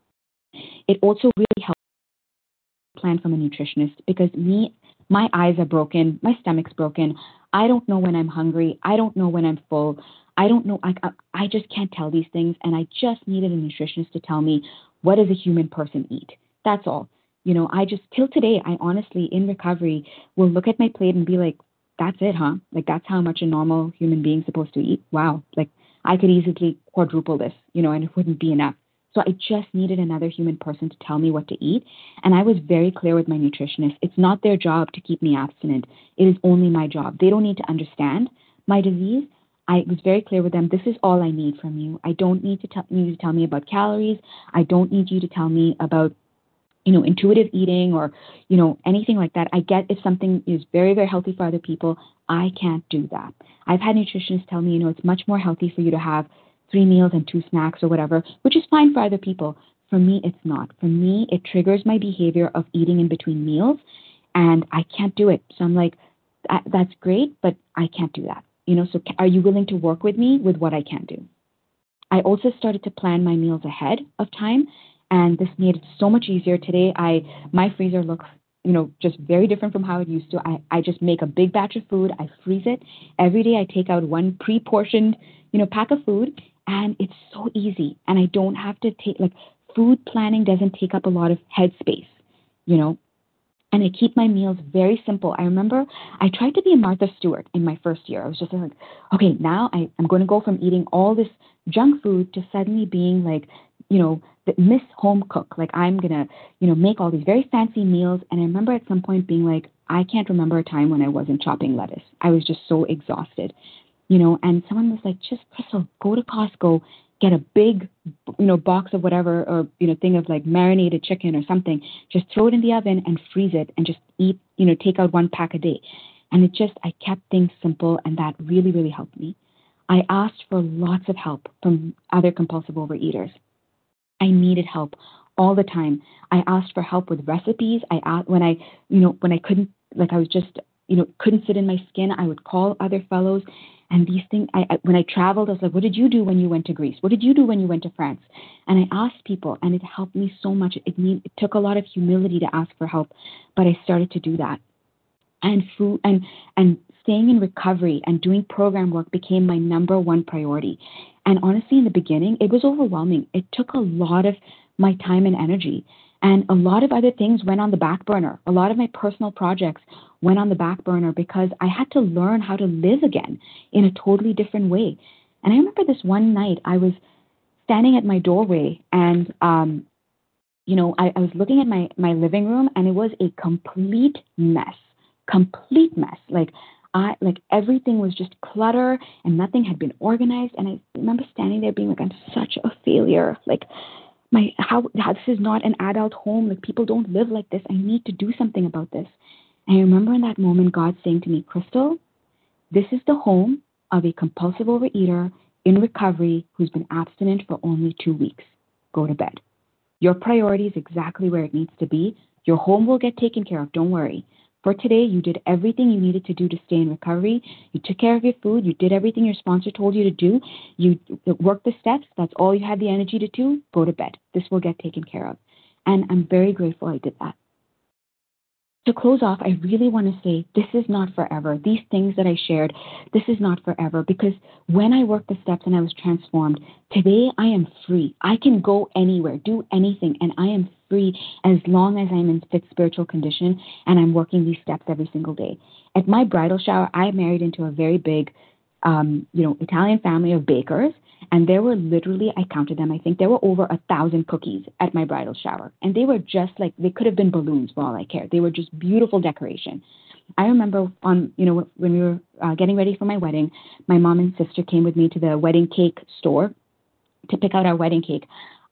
It also really helps plan from a nutritionist, because my eyes are broken, my stomach's broken. I don't know when I'm hungry. I don't know when I'm full. I don't know. I just can't tell these things, and I just needed a nutritionist to tell me, what does a human person eat? That's all. Till today, I honestly, in recovery, will look at my plate and be like, that's it, huh? Like, that's how much a normal human being's supposed to eat? Wow. Like, I could easily quadruple this, and it wouldn't be enough. So I just needed another human person to tell me what to eat. And I was very clear with my nutritionist. It's not their job to keep me abstinent. It is only my job. They don't need to understand my disease. I was very clear with them. This is all I need from you. I don't need you to tell me about calories. I don't need you to tell me about intuitive eating or, anything like that. I get if something is very, very healthy for other people, I can't do that. I've had nutritionists tell me, it's much more healthy for you to have 3 meals and 2 snacks or whatever, which is fine for other people. For me, it's not. For me, it triggers my behavior of eating in between meals, and I can't do it. So I'm like, that's great, but I can't do that. So are you willing to work with me with what I can do? I also started to plan my meals ahead of time, and this made it so much easier. Today, my freezer looks, just very different from how it used to. I just make a big batch of food. I freeze it. Every day I take out one pre-portioned, pack of food, and it's so easy. And I don't have to food planning doesn't take up a lot of headspace, and I keep my meals very simple. I remember I tried to be a Martha Stewart in my first year. I was just like, okay, now I'm going to go from eating all this junk food to suddenly being like the Miss Home Cook. Like I'm gonna, make all these very fancy meals. And I remember at some point being like, I can't remember a time when I wasn't chopping lettuce. I was just so exhausted, and someone was like, just Crystal, go to Costco, get a big, box of whatever, or, thing of like marinated chicken or something, just throw it in the oven and freeze it and just eat, take out 1 pack a day. And I kept things simple, and that really, really helped me. I asked for lots of help from other compulsive overeaters. I needed help all the time. I asked for help with recipes. I asked when I couldn't, like I was just, couldn't sit in my skin, I would call other fellows. And these things, when I traveled, I was like, what did you do when you went to Greece? What did you do when you went to France? And I asked people, and it helped me so much. It took a lot of humility to ask for help, but I started to do that. And food and staying in recovery and doing program work became my number one priority. And honestly, in the beginning, it was overwhelming. It took a lot of my time and energy. And a lot of other things went on the back burner. A lot of my personal projects went on the back burner because I had to learn how to live again in a totally different way. And I remember this one night I was standing at my doorway, and I was looking at my living room, and it was a complete mess. Like everything was just clutter, and nothing had been organized. And I remember standing there being like, I'm such a failure. Like how this is not an adult home. Like people don't live like this. I need to do something about this. And I remember in that moment God saying to me, Crystal, this is the home of a compulsive overeater in recovery who's been abstinent for only 2 weeks. Go to bed. Your priority is exactly where it needs to be. Your home will get taken care of. Don't worry. For today, you did everything you needed to do to stay in recovery. You took care of your food. You did everything your sponsor told you to do. You worked the steps. That's all you had the energy to do. Go to bed. This will get taken care of. And I'm very grateful I did that. To close off, I really want to say this is not forever. These things that I shared, this is not forever, because when I worked the steps and I was transformed, today I am free. I can go anywhere, do anything, and I am free as long as I'm in fit spiritual condition and I'm working these steps every single day. At my bridal shower, I married into a very big, Italian family of bakers. And there were literally, I counted them, I think there were over 1,000 cookies at my bridal shower. And they were just like, they could have been balloons for all I cared. They were just beautiful decoration. I remember when we were getting ready for my wedding, my mom and sister came with me to the wedding cake store to pick out our wedding cake.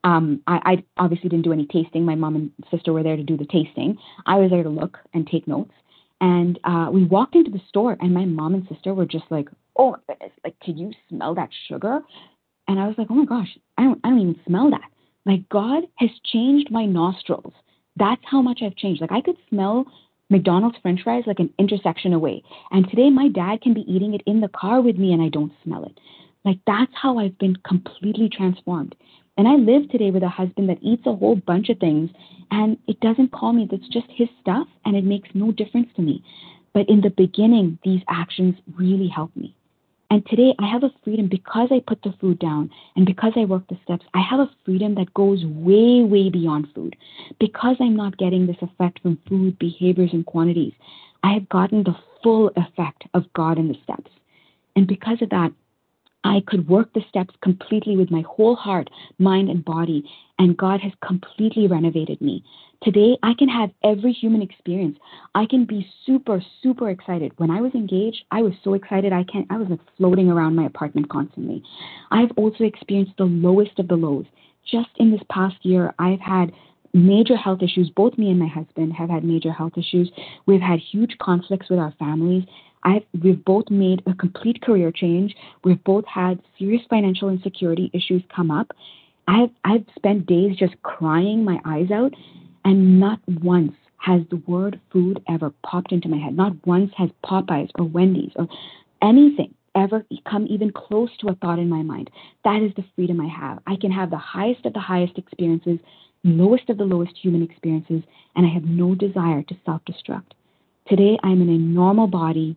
I obviously didn't do any tasting. My mom and sister were there to do the tasting. I was there to look and take notes. And we walked into the store, and my mom and sister were just like, oh, like, can you smell that sugar? And I was like, oh my gosh, I don't even smell that. Like God has changed my nostrils. That's how much I've changed. Like I could smell McDonald's French fries like an intersection away. And today my dad can be eating it in the car with me and I don't smell it. Like that's how I've been completely transformed. And I live today with a husband that eats a whole bunch of things and it doesn't call me. That's just his stuff and it makes no difference to me. But in the beginning, these actions really helped me. And today I have a freedom because I put the food down and because I work the steps. I have a freedom that goes way, way beyond food. Because I'm not getting this effect from food, behaviors, and quantities, I have gotten the full effect of God in the steps. And because of that, I could work the steps completely with my whole heart, mind, and body, and God has completely renovated me. Today, I can have every human experience. I can be super, super excited. When I was engaged, I was so excited I was like floating around my apartment constantly. I've also experienced the lowest of the lows. Just in this past year, I've had major health issues. Both me and my husband have had major health issues. We've had huge conflicts with our families. We've both made a complete career change. We've both had serious financial insecurity issues come up. I've spent days just crying my eyes out, and not once has the word food ever popped into my head. Not once has Popeyes or Wendy's or anything ever come even close to a thought in my mind. That is the freedom I have. I can have the highest of the highest experiences, lowest of the lowest human experiences, and I have no desire to self-destruct. Today, I'm in a normal body.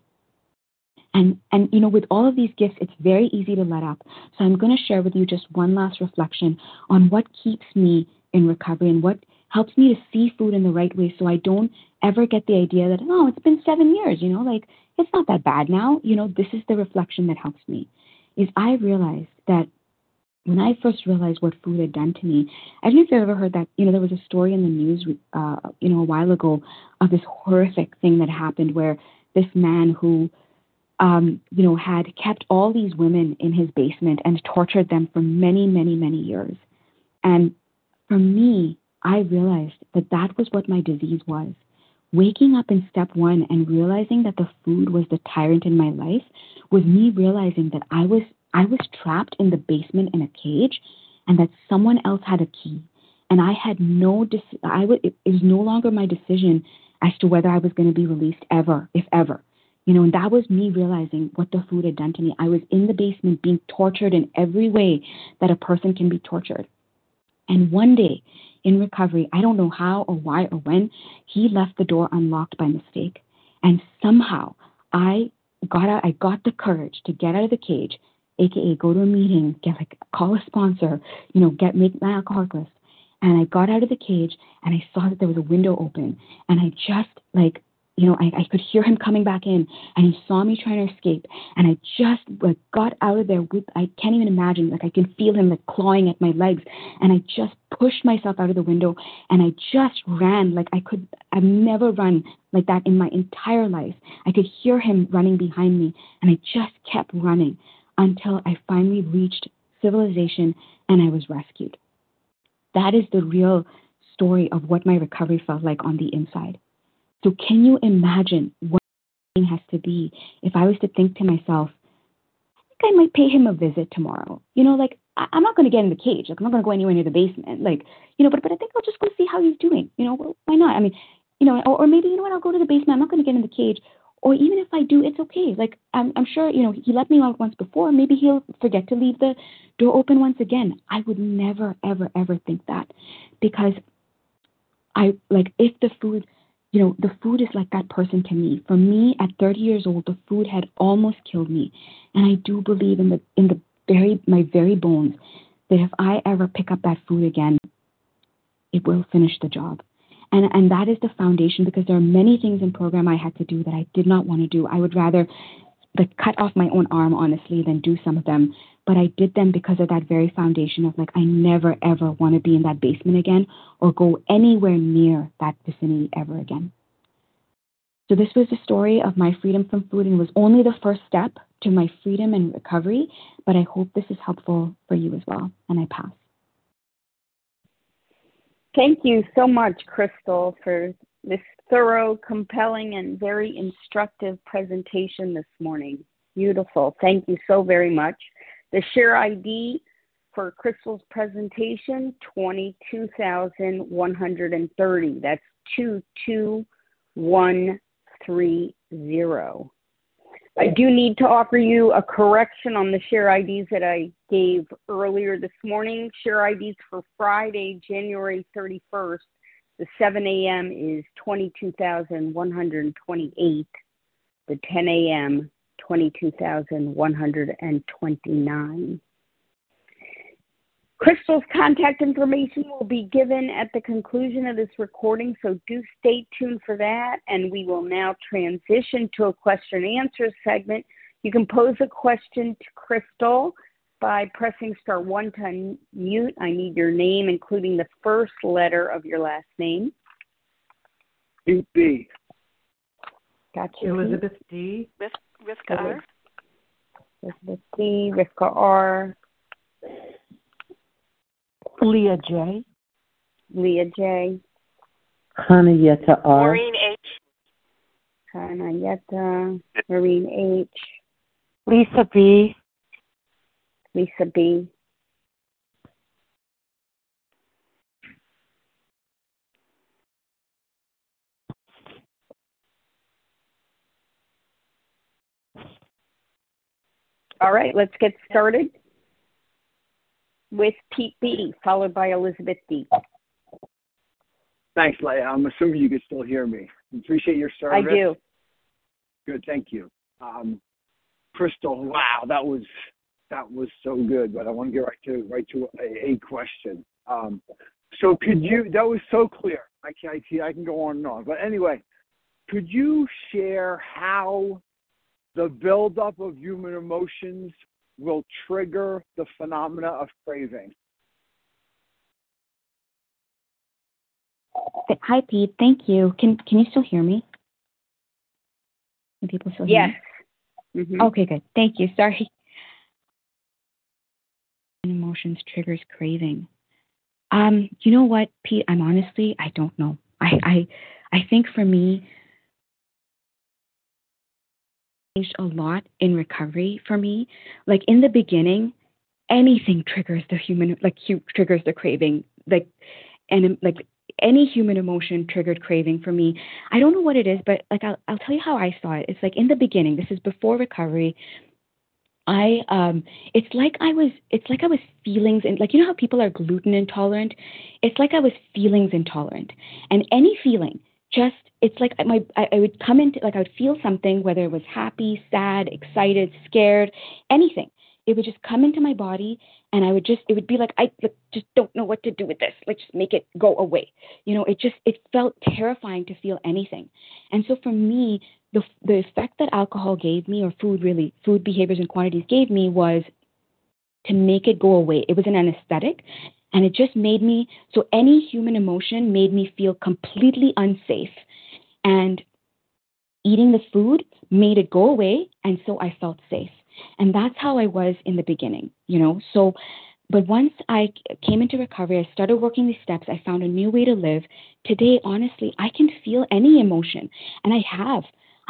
And with all of these gifts, it's very easy to let up. So I'm going to share with you just one last reflection on what keeps me in recovery and what helps me to see food in the right way so I don't ever get the idea that, oh, it's been 7 years, like it's not that bad now. This is the reflection that helps me, is I realized that when I first realized what food had done to me, I don't know if you've ever heard that, there was a story in the news, a while ago of this horrific thing that happened where this man who, had kept all these women in his basement and tortured them for many, many, many years. And for me, I realized that that was what my disease was. Waking up in step one and realizing that the food was the tyrant in my life was me realizing that I was trapped in the basement in a cage, and that someone else had a key, and I had it was no longer my decision as to whether I was going to be released ever, if ever. And that was me realizing what the food had done to me. I was in the basement being tortured in every way that a person can be tortured. And one day in recovery, I don't know how or why or when, he left the door unlocked by mistake. And somehow I got the courage to get out of the cage, aka go to a meeting, call a sponsor, make my alcoholic list. And I got out of the cage and I saw that there was a window open, and I just I could hear him coming back in, and he saw me trying to escape, and I just got out of there I can't even imagine, I can feel him clawing at my legs, and I just pushed myself out of the window, and I just ran I've never run like that in my entire life. I could hear him running behind me, and I just kept running until I finally reached civilization and I was rescued. That is the real story of what my recovery felt like on the inside. So can you imagine what it has to be if I was to think to myself, I think I might pay him a visit tomorrow. I'm not going to get in the cage. I'm not going to go anywhere near the basement. But I think I'll just go see how he's doing. Well, why not? I mean, or maybe, I'll go to the basement. I'm not going to get in the cage. Or even if I do, it's okay. I'm sure, he let me out once before. Maybe he'll forget to leave the door open once again. I would never, ever, ever think that, because if the food, the food is like that person to me. For me, at 30 years old, the food had almost killed me. And I do believe in my very bones that if I ever pick up that food again, it will finish the job. And that is the foundation, because there are many things in program I had to do that I did not want to do. I would rather cut off my own arm, honestly, than do some of them. But I did them because of that very foundation of I never, ever want to be in that basement again or go anywhere near that vicinity ever again. So this was the story of my freedom from food, and was only the first step to my freedom and recovery. But I hope this is helpful for you as well. And I pass. Thank you so much, Crystal, for this thorough, compelling, and very instructive presentation this morning. Beautiful. Thank you so very much. The share ID for Crystal's presentation, 22,130. That's 22130. I do need to offer you a correction on the share IDs that I gave earlier this morning. Share IDs for Friday, January 31st, the 7 a.m. is 22,128. The 10 a.m., 22,129. Crystal's contact information will be given at the conclusion of this recording, so do stay tuned for that. And we will now transition to a question and answer segment. You can pose a question to Crystal by pressing star 1 to unmute. I need your name, including the first letter of your last name. Pete B. Gotcha. Elizabeth D. Rivka R. Elizabeth D. Rivka R. Leah J. Leah J. Hanayeta R. Maureen H. Hanayeta. Maureen H. Lisa B. Lisa B. All right, let's get started with Pete B, followed by Elizabeth D. Thanks, Leah. I'm assuming you can still hear me. Appreciate your service. I do. Good, thank you. Crystal, wow, that was so good. But I want to get right to a question. So that was so clear. I can go on and on. But anyway, could you share how the buildup of human emotions will trigger the phenomena of craving? Hi, Pete. Thank you. Can you still hear me? Can people still hear Yes. me? Mm-hmm. Okay, good. Thank you. Sorry. Emotions triggers craving. You know what, Pete? I don't know. I think for me, changed a lot in recovery for me. Like in the beginning, anything triggers triggers the craving. Like any human emotion triggered craving for me. I don't know what it is, but like I'll tell you how I saw it. It's like in the beginning, this is before recovery. It's like I was feelings, and like, you know how people are gluten intolerant? It's like I was feelings intolerant. And any feeling, just it's like I would come into, like, I would feel something, whether it was happy, sad, excited, scared, anything. It would just come into my body, and it would be like, I like, just don't know what to do with this. Like, just make it go away. It felt terrifying to feel anything. And so for me, the effect that alcohol gave me, or food behaviors and quantities gave me, was to make it go away. It was an anesthetic, and it just made me, so any human emotion made me feel completely unsafe. And eating the food made it go away, and so I felt safe. And that's how I was in the beginning. So, but once I came into recovery, I started working these steps, I found a new way to live. Today, honestly, I can feel any emotion, and I have.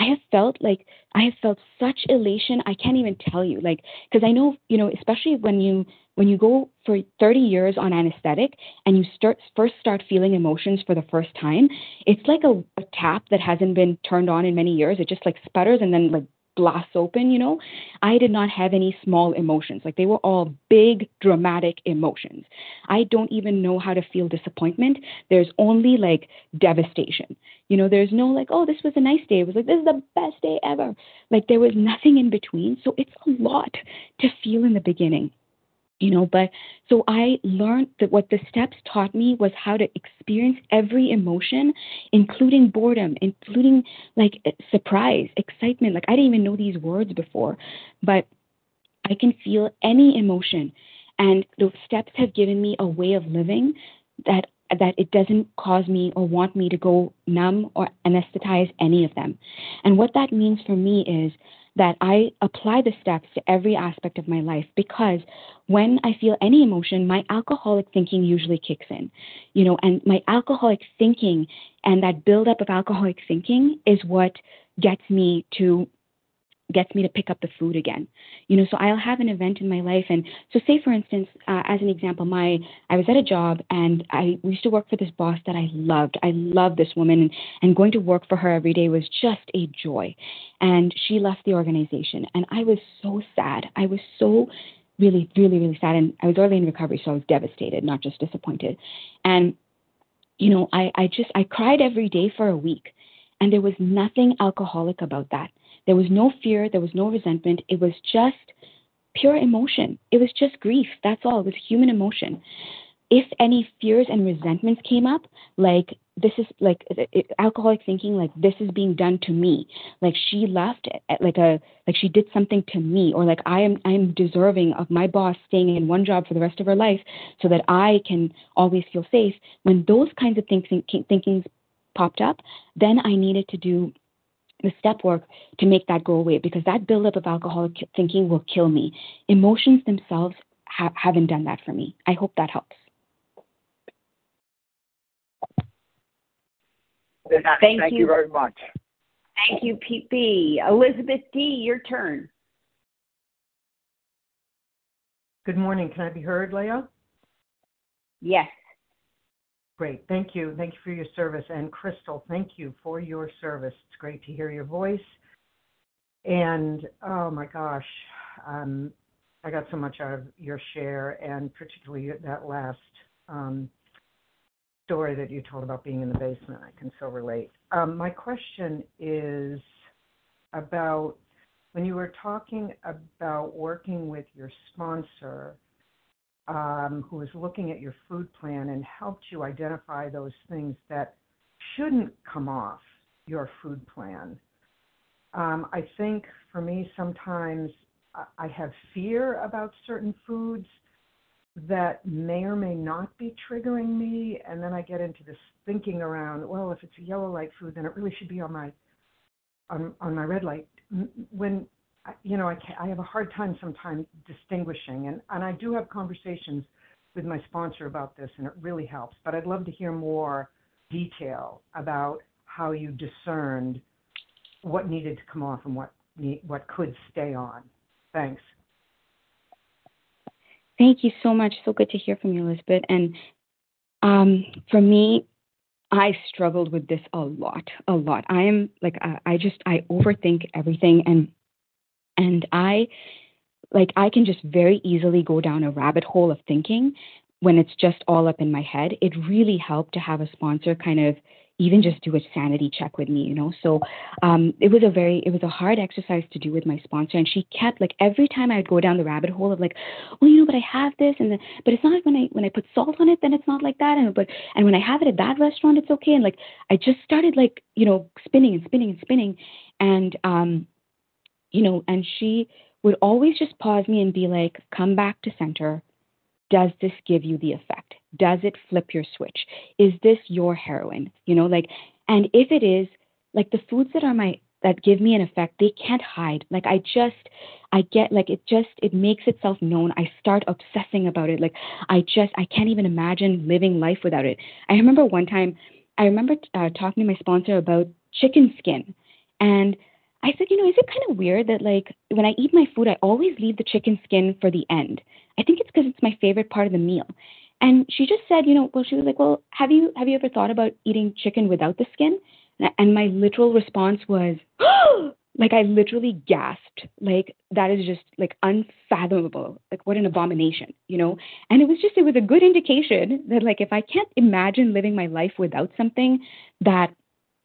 I have felt such elation. I can't even tell you, like, because I know, especially when you go for 30 years on anesthetic and you first start feeling emotions for the first time, it's like a tap that hasn't been turned on in many years. It just like sputters and then like blasts open. I did not have any small emotions. Like, they were all big, dramatic emotions. I don't even know how to feel disappointment. There's only like devastation. There's no like, oh, this was a nice day. It was like, this is the best day ever. Like, there was nothing in between. So it's a lot to feel in the beginning. But so I learned that what the steps taught me was how to experience every emotion, including boredom, including like surprise, excitement. Like, I didn't even know these words before, but I can feel any emotion. And those steps have given me a way of living that it doesn't cause me or want me to go numb or anesthetize any of them. And what that means for me is that I apply the steps to every aspect of my life, because when I feel any emotion, my alcoholic thinking usually kicks in. And my alcoholic thinking and that buildup of alcoholic thinking is what gets me to pick up the food again. So I'll have an event in my life. And so say, for instance, as an example, I was at a job, and we used to work for this boss that I loved. I loved this woman, and going to work for her every day was just a joy. And she left the organization, and I was so sad. I was so really, really, really sad. And I was early in recovery, so I was devastated, not just disappointed. And, I cried every day for a week, and there was nothing alcoholic about that. There was no fear. There was no resentment. It was just pure emotion. It was just grief. That's all. It was human emotion. If any fears and resentments came up, like, this is like alcoholic thinking, like, this is being done to me, like she left, like she did something to me, or like I'm deserving of my boss staying in one job for the rest of her life so that I can always feel safe. When those kinds of thinkings popped up, then I needed to do the step work to make that go away, because that buildup of alcoholic thinking will kill me. Emotions themselves haven't done that for me. I hope that helps. Thank you very much. Thank you, Pete B. Elizabeth D., your turn. Good morning. Can I be heard, Leah? Yes. Great. Thank you. Thank you for your service. And Crystal, thank you for your service. It's great to hear your voice. And, oh my gosh, I got so much out of your share, and particularly that last story that you told about being in the basement. I can so relate. My question is about when you were talking about working with your sponsor, who was looking at your food plan and helped you identify those things that shouldn't come off your food plan. I think for me, sometimes I have fear about certain foods that may or may not be triggering me, and then I get into this thinking around, well, if it's a yellow light food, then it really should be on my red light. When I have a hard time sometimes distinguishing, and I do have conversations with my sponsor about this, and it really helps. But I'd love to hear more detail about how you discerned what needed to come off and what could stay on. Thanks. Thank you so much. So good to hear from you, Elizabeth. And for me, I struggled with this a lot. I am like, I overthink everything, and I can just very easily go down a rabbit hole of thinking when it's just all up in my head. It really helped to have a sponsor kind of even just do a sanity check with me, So it was a hard exercise to do with my sponsor. And she kept, like, every time I would go down the rabbit hole of like, well, but I have this, but it's not when I put salt on it, then it's not like that. And when I have it at that restaurant, it's okay. And like, I just started spinning and spinning and spinning. And, and she would always just pause me and be like, come back to center. Does this give you the effect? Does it flip your switch? Is this your heroin? And if it is, like, the foods that give me an effect, they can't hide. Like, it makes itself known. I start obsessing about it. Like, I can't even imagine living life without it. I remember one time, talking to my sponsor about chicken skin, and I said, is it kind of weird that, like, when I eat my food, I always leave the chicken skin for the end? I think it's because it's my favorite part of the meal. And she just said, she was like, well, have you ever thought about eating chicken without the skin? And my literal response was, like, I literally gasped. Like, that is just, like, unfathomable. Like, what an abomination, And it was a good indication that, like, if I can't imagine living my life without something, that,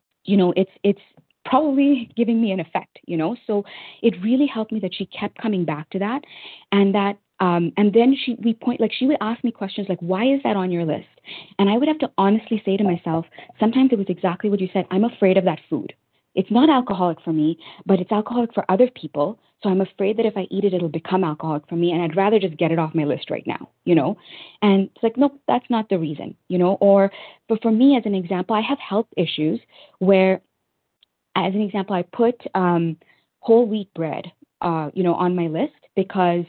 it's probably giving me an effect, So it really helped me that she kept coming back to that, and that, and then she would ask me questions like, why is that on your list? And I would have to honestly say to myself, sometimes it was exactly what you said. I'm afraid of that food. It's not alcoholic for me, but it's alcoholic for other people. So I'm afraid that if I eat it, it'll become alcoholic for me. And I'd rather just get it off my list right now, And it's like, nope, that's not the reason, but for me, as an example, I have health issues where, as an example, I put whole wheat bread, on my list because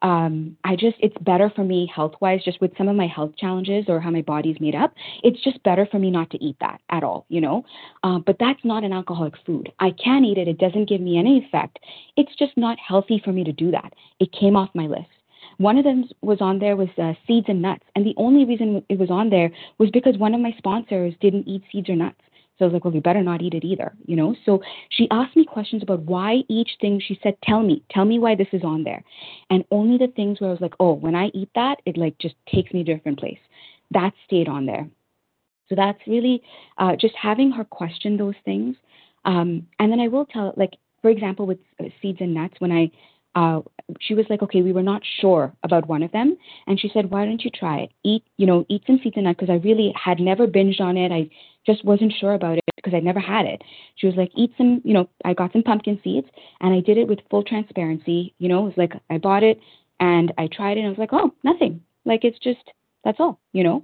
it's better for me health-wise, just with some of my health challenges or how my body's made up. It's just better for me not to eat that at all, But that's not an alcoholic food. I can eat it. It doesn't give me any effect. It's just not healthy for me to do that. It came off my list. One of them was on there was seeds and nuts. And the only reason it was on there was because one of my sponsors didn't eat seeds or nuts. So I was like, well, you better not eat it either, So she asked me questions about why each thing. She said, tell me why this is on there. And only the things where I was like, oh, when I eat that, it like just takes me to a different place. That stayed on there. So that's really just having her question those things. And then I will tell, like, for example, with seeds and nuts, when she was like, okay, we were not sure about one of them. And she said, why don't you try it? Eat some seeds and nuts, because I really had never binged on it. I just wasn't sure about it because I'd never had it. She was like, eat some, I got some pumpkin seeds, and I did it with full transparency. It was like, I bought it and I tried it and I was like, oh, nothing. Like, it's just, that's all,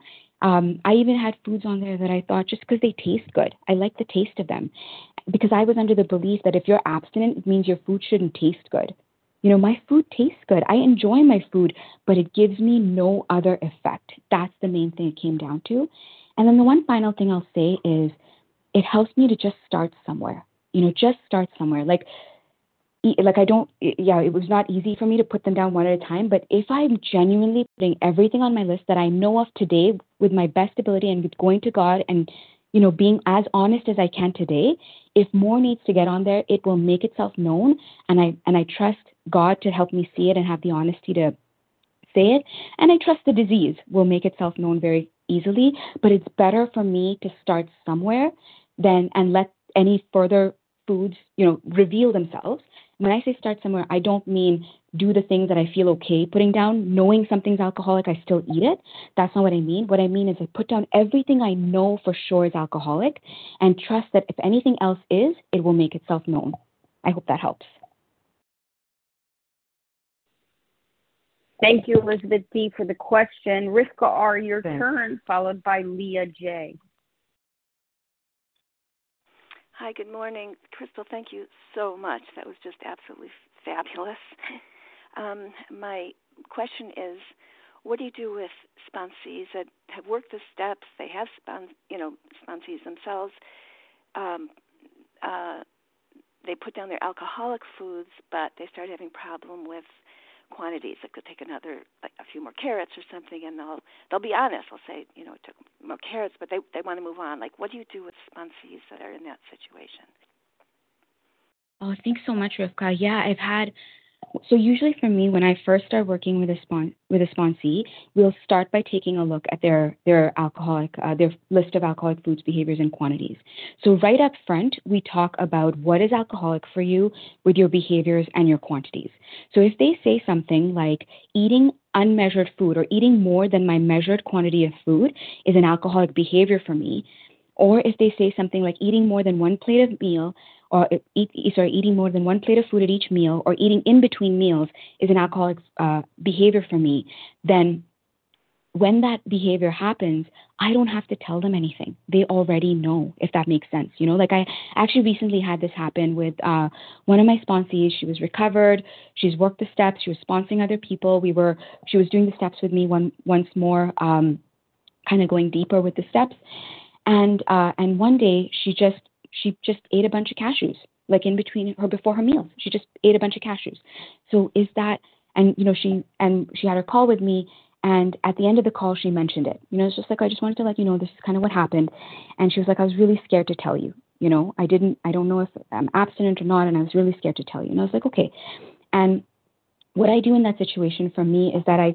I even had foods on there that I thought, just because they taste good, I like the taste of them, because I was under the belief that if you're abstinent, it means your food shouldn't taste good. My food tastes good. I enjoy my food, but it gives me no other effect. That's the main thing it came down to. And then the one final thing I'll say is, it helps me to just start somewhere. Just start somewhere. Like it was not easy for me to put them down one at a time, but if I'm genuinely putting everything on my list that I know of today with my best ability and with going to God and, being as honest as I can today, if more needs to get on there, it will make itself known. And I trust God to help me see it and have the honesty to say it. And I trust the disease will make itself known very easily, but it's better for me to start somewhere and let any further foods, reveal themselves. When I say start somewhere, I don't mean do the things that I feel okay putting down. Knowing something's alcoholic, I still eat it. That's not what I mean. What I mean is I put down everything I know for sure is alcoholic and trust that if anything else is, it will make itself known. I hope that helps. Thank you, Elizabeth D., for the question. Rivka R., your Thanks. turn, followed by Leah J. Hi, good morning. Crystal, thank you so much. That was just absolutely fabulous. My question is, what do you do with sponsees that have worked the steps? They have sponsees themselves. They put down their alcoholic foods, but they start having problem with quantities. It could take a few more carrots or something, and they'll be honest. They'll say, it took more carrots, but they want to move on. Like, what do you do with sponsees that are in that situation? Oh, thanks so much, Rivka. Yeah, so usually for me, when I first start working with a sponsee, we'll start by taking a look at their list of alcoholic foods, behaviors, and quantities. So right up front, we talk about what is alcoholic for you with your behaviors and your quantities. So if they say something like eating unmeasured food or eating more than my measured quantity of food is an alcoholic behavior for me, or if they say something like eating more than one plate of meal, or eating more than one plate of food at each meal, or eating in between meals is an alcoholic behavior for me, then when that behavior happens, I don't have to tell them anything. They already know, if that makes sense. Like I actually recently had this happen with one of my sponsees. She was recovered. She's worked the steps. She was sponsoring other people. She was doing the steps with me once more, kind of going deeper with the steps. And one day she just ate a bunch of cashews, like in between before her meals. She just ate a bunch of cashews. So is that, and she had her call with me, and at the end of the call she mentioned it. It's just like, I just wanted to let you know this is kind of what happened. And she was like, I was really scared to tell you. I don't know if I'm abstinent or not, and I was really scared to tell you. And I was like, okay. And what I do in that situation for me is that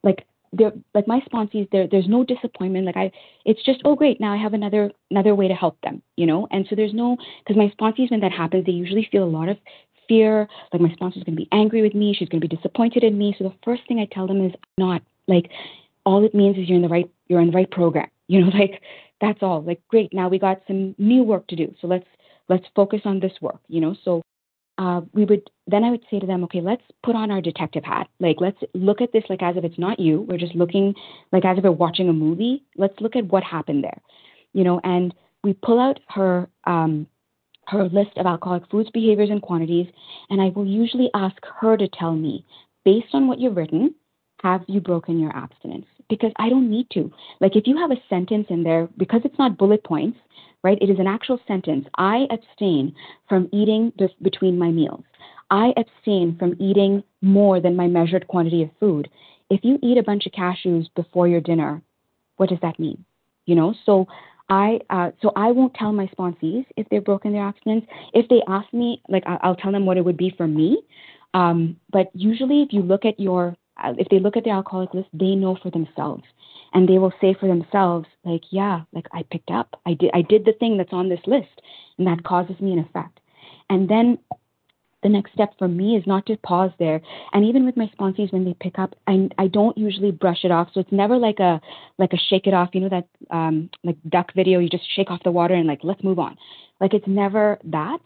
my sponsees, there's no disappointment. It's just, oh great, now I have another way to help them, And so there's no, because my sponsees, when that happens, they usually feel a lot of fear. Like, my sponsor's going to be angry with me. She's going to be disappointed in me. So the first thing I tell them is not all it means is you're in the right program. That's all. Great, now we got some new work to do. So let's focus on this work. So I would say to them, okay, let's put on our detective hat. Let's look at this as if it's not you. We're just looking as if we're watching a movie. Let's look at what happened there, and we pull out her list of alcoholic foods, behaviors, and quantities. And I will usually ask her to tell me, based on what you've written, have you broken your abstinence? Because I don't need to. If you have a sentence in there, because it's not bullet points, right? It is an actual sentence. I abstain from eating between my meals. I abstain from eating more than my measured quantity of food. If you eat a bunch of cashews before your dinner, what does that mean? So I won't tell my sponsees if they've broken their abstinence. If they ask me, I'll tell them what it would be for me. But usually, if they look at their alcoholic list, they know for themselves. And they will say for themselves, I picked up. I did the thing that's on this list, and that causes me an effect. And then the next step for me is not to pause there. And even with my sponsees, when they pick up, I don't usually brush it off. So it's never like a shake it off, that duck video, you just shake off the water and let's move on. It's never that.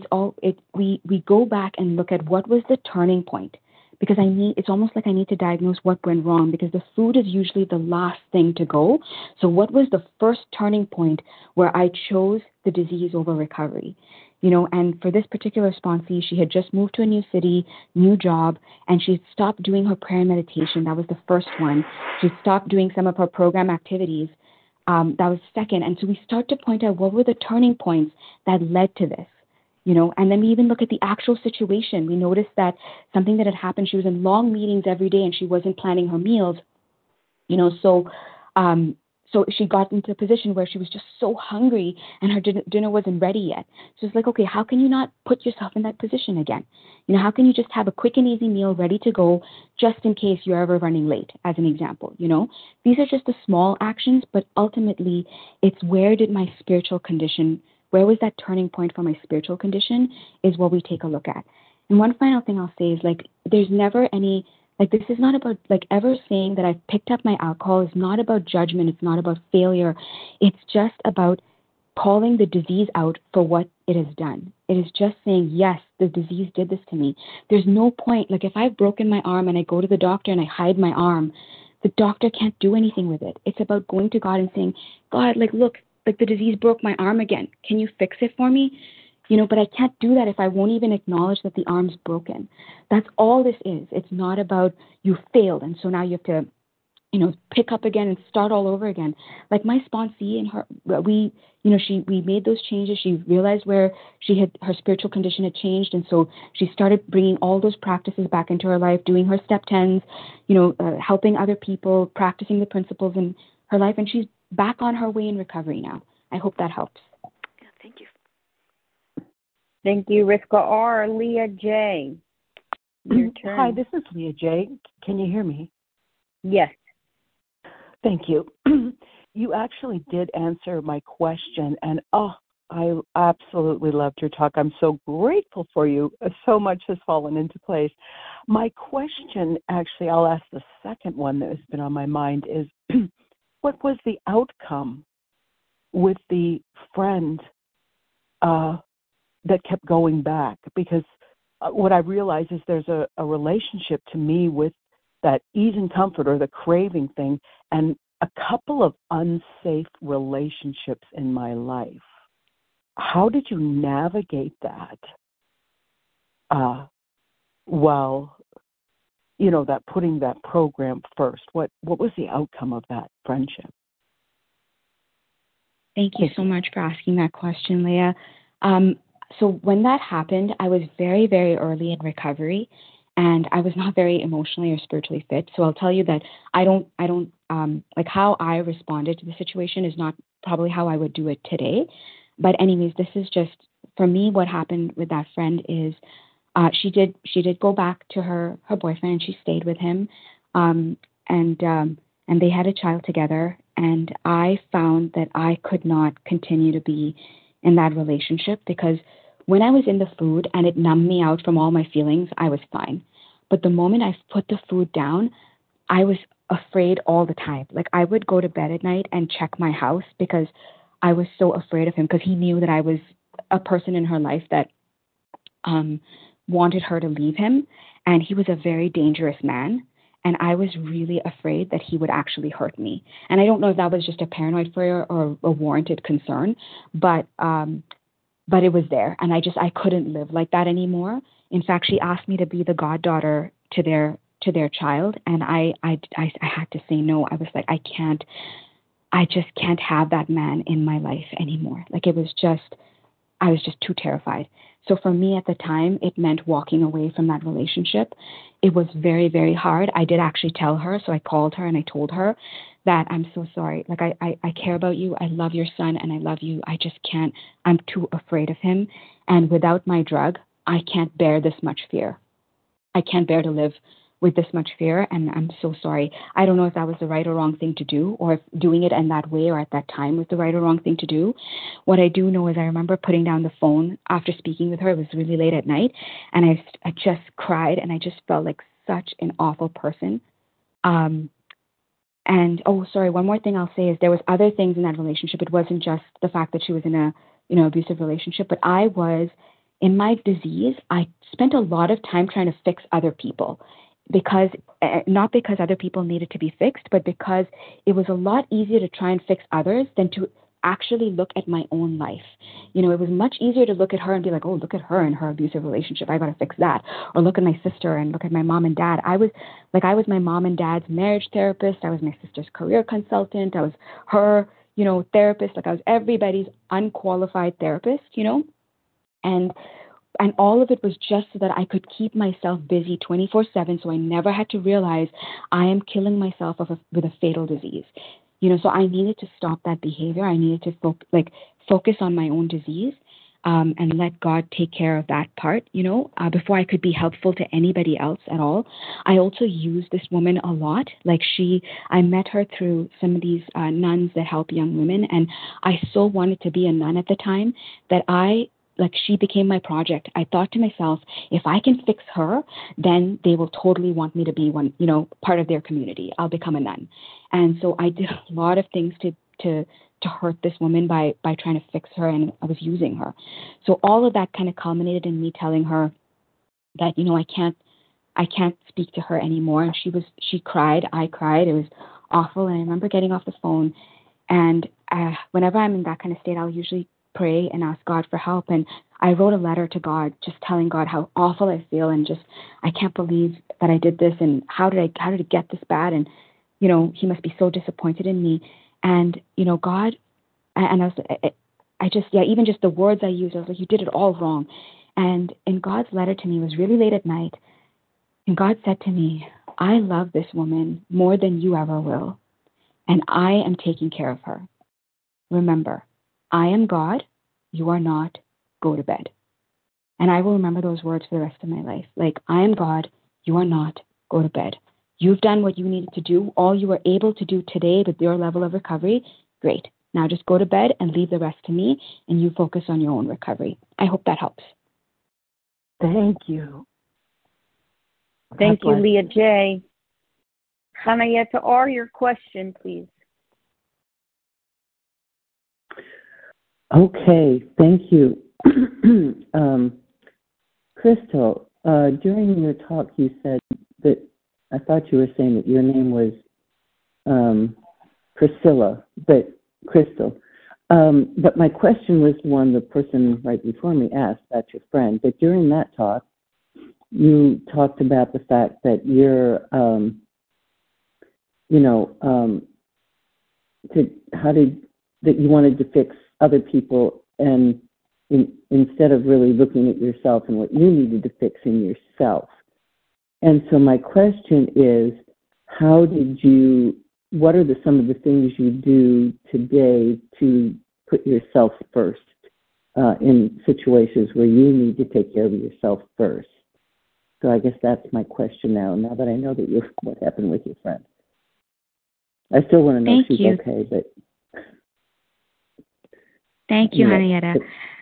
We go back and look at what was the turning point. Because it's almost like I need to diagnose what went wrong, because the food is usually the last thing to go. So what was the first turning point where I chose the disease over recovery? And for this particular sponsee, she had just moved to a new city, new job, and she stopped doing her prayer and meditation. That was the first one. She stopped doing some of her program activities. That was second. And so we start to point out what were the turning points that led to this. And then we even look at the actual situation. We noticed that something that had happened, she was in long meetings every day and she wasn't planning her meals, so she got into a position where she was just so hungry and her dinner wasn't ready yet. So it's like, okay, how can you not put yourself in that position again? How can you just have a quick and easy meal ready to go just in case you're ever running late, as an example, These are just the small actions, but ultimately it's where was that turning point for my spiritual condition is what we take a look at. And one final thing I'll say is there's never any, this is not about ever saying that I've picked up my alcohol is not about judgment. It's not about failure. It's just about calling the disease out for what it has done. It is just saying, yes, the disease did this to me. There's no point. Like if I've broken my arm and I go to the doctor and I hide my arm, the doctor can't do anything with it. It's about going to God and saying, God, like, look, like the disease broke my arm again. Can you fix it for me? But I can't do that if I won't even acknowledge that the arm's broken. That's all this is. It's not about you failed and so now you have to, pick up again and start all over again. Like my sponsee and her, we made those changes. She realized where her spiritual condition had changed. And so she started bringing all those practices back into her life, doing her step 10s, helping other people, practicing the principles in her life. And she's back on her way in recovery now. I hope that helps. Yeah, thank you. Thank you, Riska R. Leah J. Your turn. Hi, this is Leah J. Can you hear me? Yes. Thank you. You actually did answer my question, and I absolutely loved your talk. I'm so grateful for you. So much has fallen into place. My question, actually, I'll ask the second one that has been on my mind is, what was the outcome with the friend that kept going back? Because what I realize is there's a relationship to me with that ease and comfort or the craving thing, and a couple of unsafe relationships in my life. How did you navigate that while, that putting that program first? What was the outcome of that friendship? Thank you so much for asking that question, Leah. So when that happened, I was very, very early in recovery, and I was not very emotionally or spiritually fit. So I'll tell you that I don't like how I responded to the situation is not probably how I would do it today. But anyways, this is just, for me, what happened with that friend is she did go back to her boyfriend, and she stayed with him, and they had a child together. And I found that I could not continue to be in that relationship because when I was in the food and it numbed me out from all my feelings, I was fine. But the moment I put the food down, I was afraid all the time. Like I would go to bed at night and check my house because I was so afraid of him, because he knew that I was a person in her life that wanted her to leave him. And he was a very dangerous man. And I was really afraid that he would actually hurt me. And I don't know if that was just a paranoid fear or a warranted concern, but it was there. And I couldn't live like that anymore. In fact, she asked me to be the goddaughter to their child. And I had to say no. I was like, I just can't have that man in my life anymore. Like I was just too terrified. So for me at the time, it meant walking away from that relationship. It was very, very hard. I did actually tell her. So I called her and I told her that I'm so sorry. Like I care about you. I love your son and I love you. I just can't. I'm too afraid of him. And without my drug, I can't bear this much fear. I can't bear to live with this much fear, and I'm so sorry. I don't know if that was the right or wrong thing to do, or if doing it in that way or at that time was the right or wrong thing to do. What I do know is I remember putting down the phone after speaking with her. It was really late at night, and I just cried, and I just felt like such an awful person. And one more thing I'll say is there was other things in that relationship. It wasn't just the fact that she was in a abusive relationship, but I was in my disease. I spent a lot of time trying to fix other people. Because not because other people needed to be fixed, but because it was a lot easier to try and fix others than to actually look at my own life. It was much easier to look at her and be like, oh, look at her and her abusive relationship. I got to fix that. Or look at my sister and look at my mom and dad. I was my mom and dad's marriage therapist. I was my sister's career consultant. I was her, therapist. Like I was everybody's unqualified therapist, And all of it was just so that I could keep myself busy 24/7, so I never had to realize I am killing myself with a fatal disease. So I needed to stop that behavior. I needed to focus on my own disease and let God take care of that part, before I could be helpful to anybody else at all. I also used this woman a lot. I met her through some of these nuns that help young women, and I so wanted to be a nun at the time that she became my project. I thought to myself, if I can fix her, then they will totally want me to be one, part of their community. I'll become a nun. And so I did a lot of things to to hurt this woman by trying to fix her, and I was using her. So all of that kind of culminated in me telling her that, I can't speak to her anymore. And she cried, I cried. It was awful. And I remember getting off the phone, and whenever I'm in that kind of state, I'll usually pray and ask God for help. And I wrote a letter to God, just telling God how awful I feel, and just, I can't believe that I did this, and how did it get this bad? And, he must be so disappointed in me. And, God, and even just the words I used, I was like, you did it all wrong. And in God's letter to me, it was really late at night, and God said to me, I love this woman more than you ever will, and I am taking care of her. Remember, I am God, you are not, go to bed. And I will remember those words for the rest of my life. Like, I am God, you are not, go to bed. You've done what you needed to do, all you were able to do today with your level of recovery, great. Now just go to bed and leave the rest to me, and you focus on your own recovery. I hope that helps. Thank you. Thank you, Leah J. Hanayeta R., your question, please. Okay, thank you. Crystal, during your talk you said that, I thought you were saying that your name was Priscilla, but Crystal. But my question was one the person right before me asked, that's your friend. But during that talk, you talked about the fact that you're, that you wanted to fix other people, and instead of really looking at yourself and what you needed to fix in yourself. And so my question is, what are some of the things you do today to put yourself first in situations where you need to take care of yourself first? So I guess that's my question now that I know that what happened with your friend. I still want to know if she's okay, but... Thank you, Hanayeta.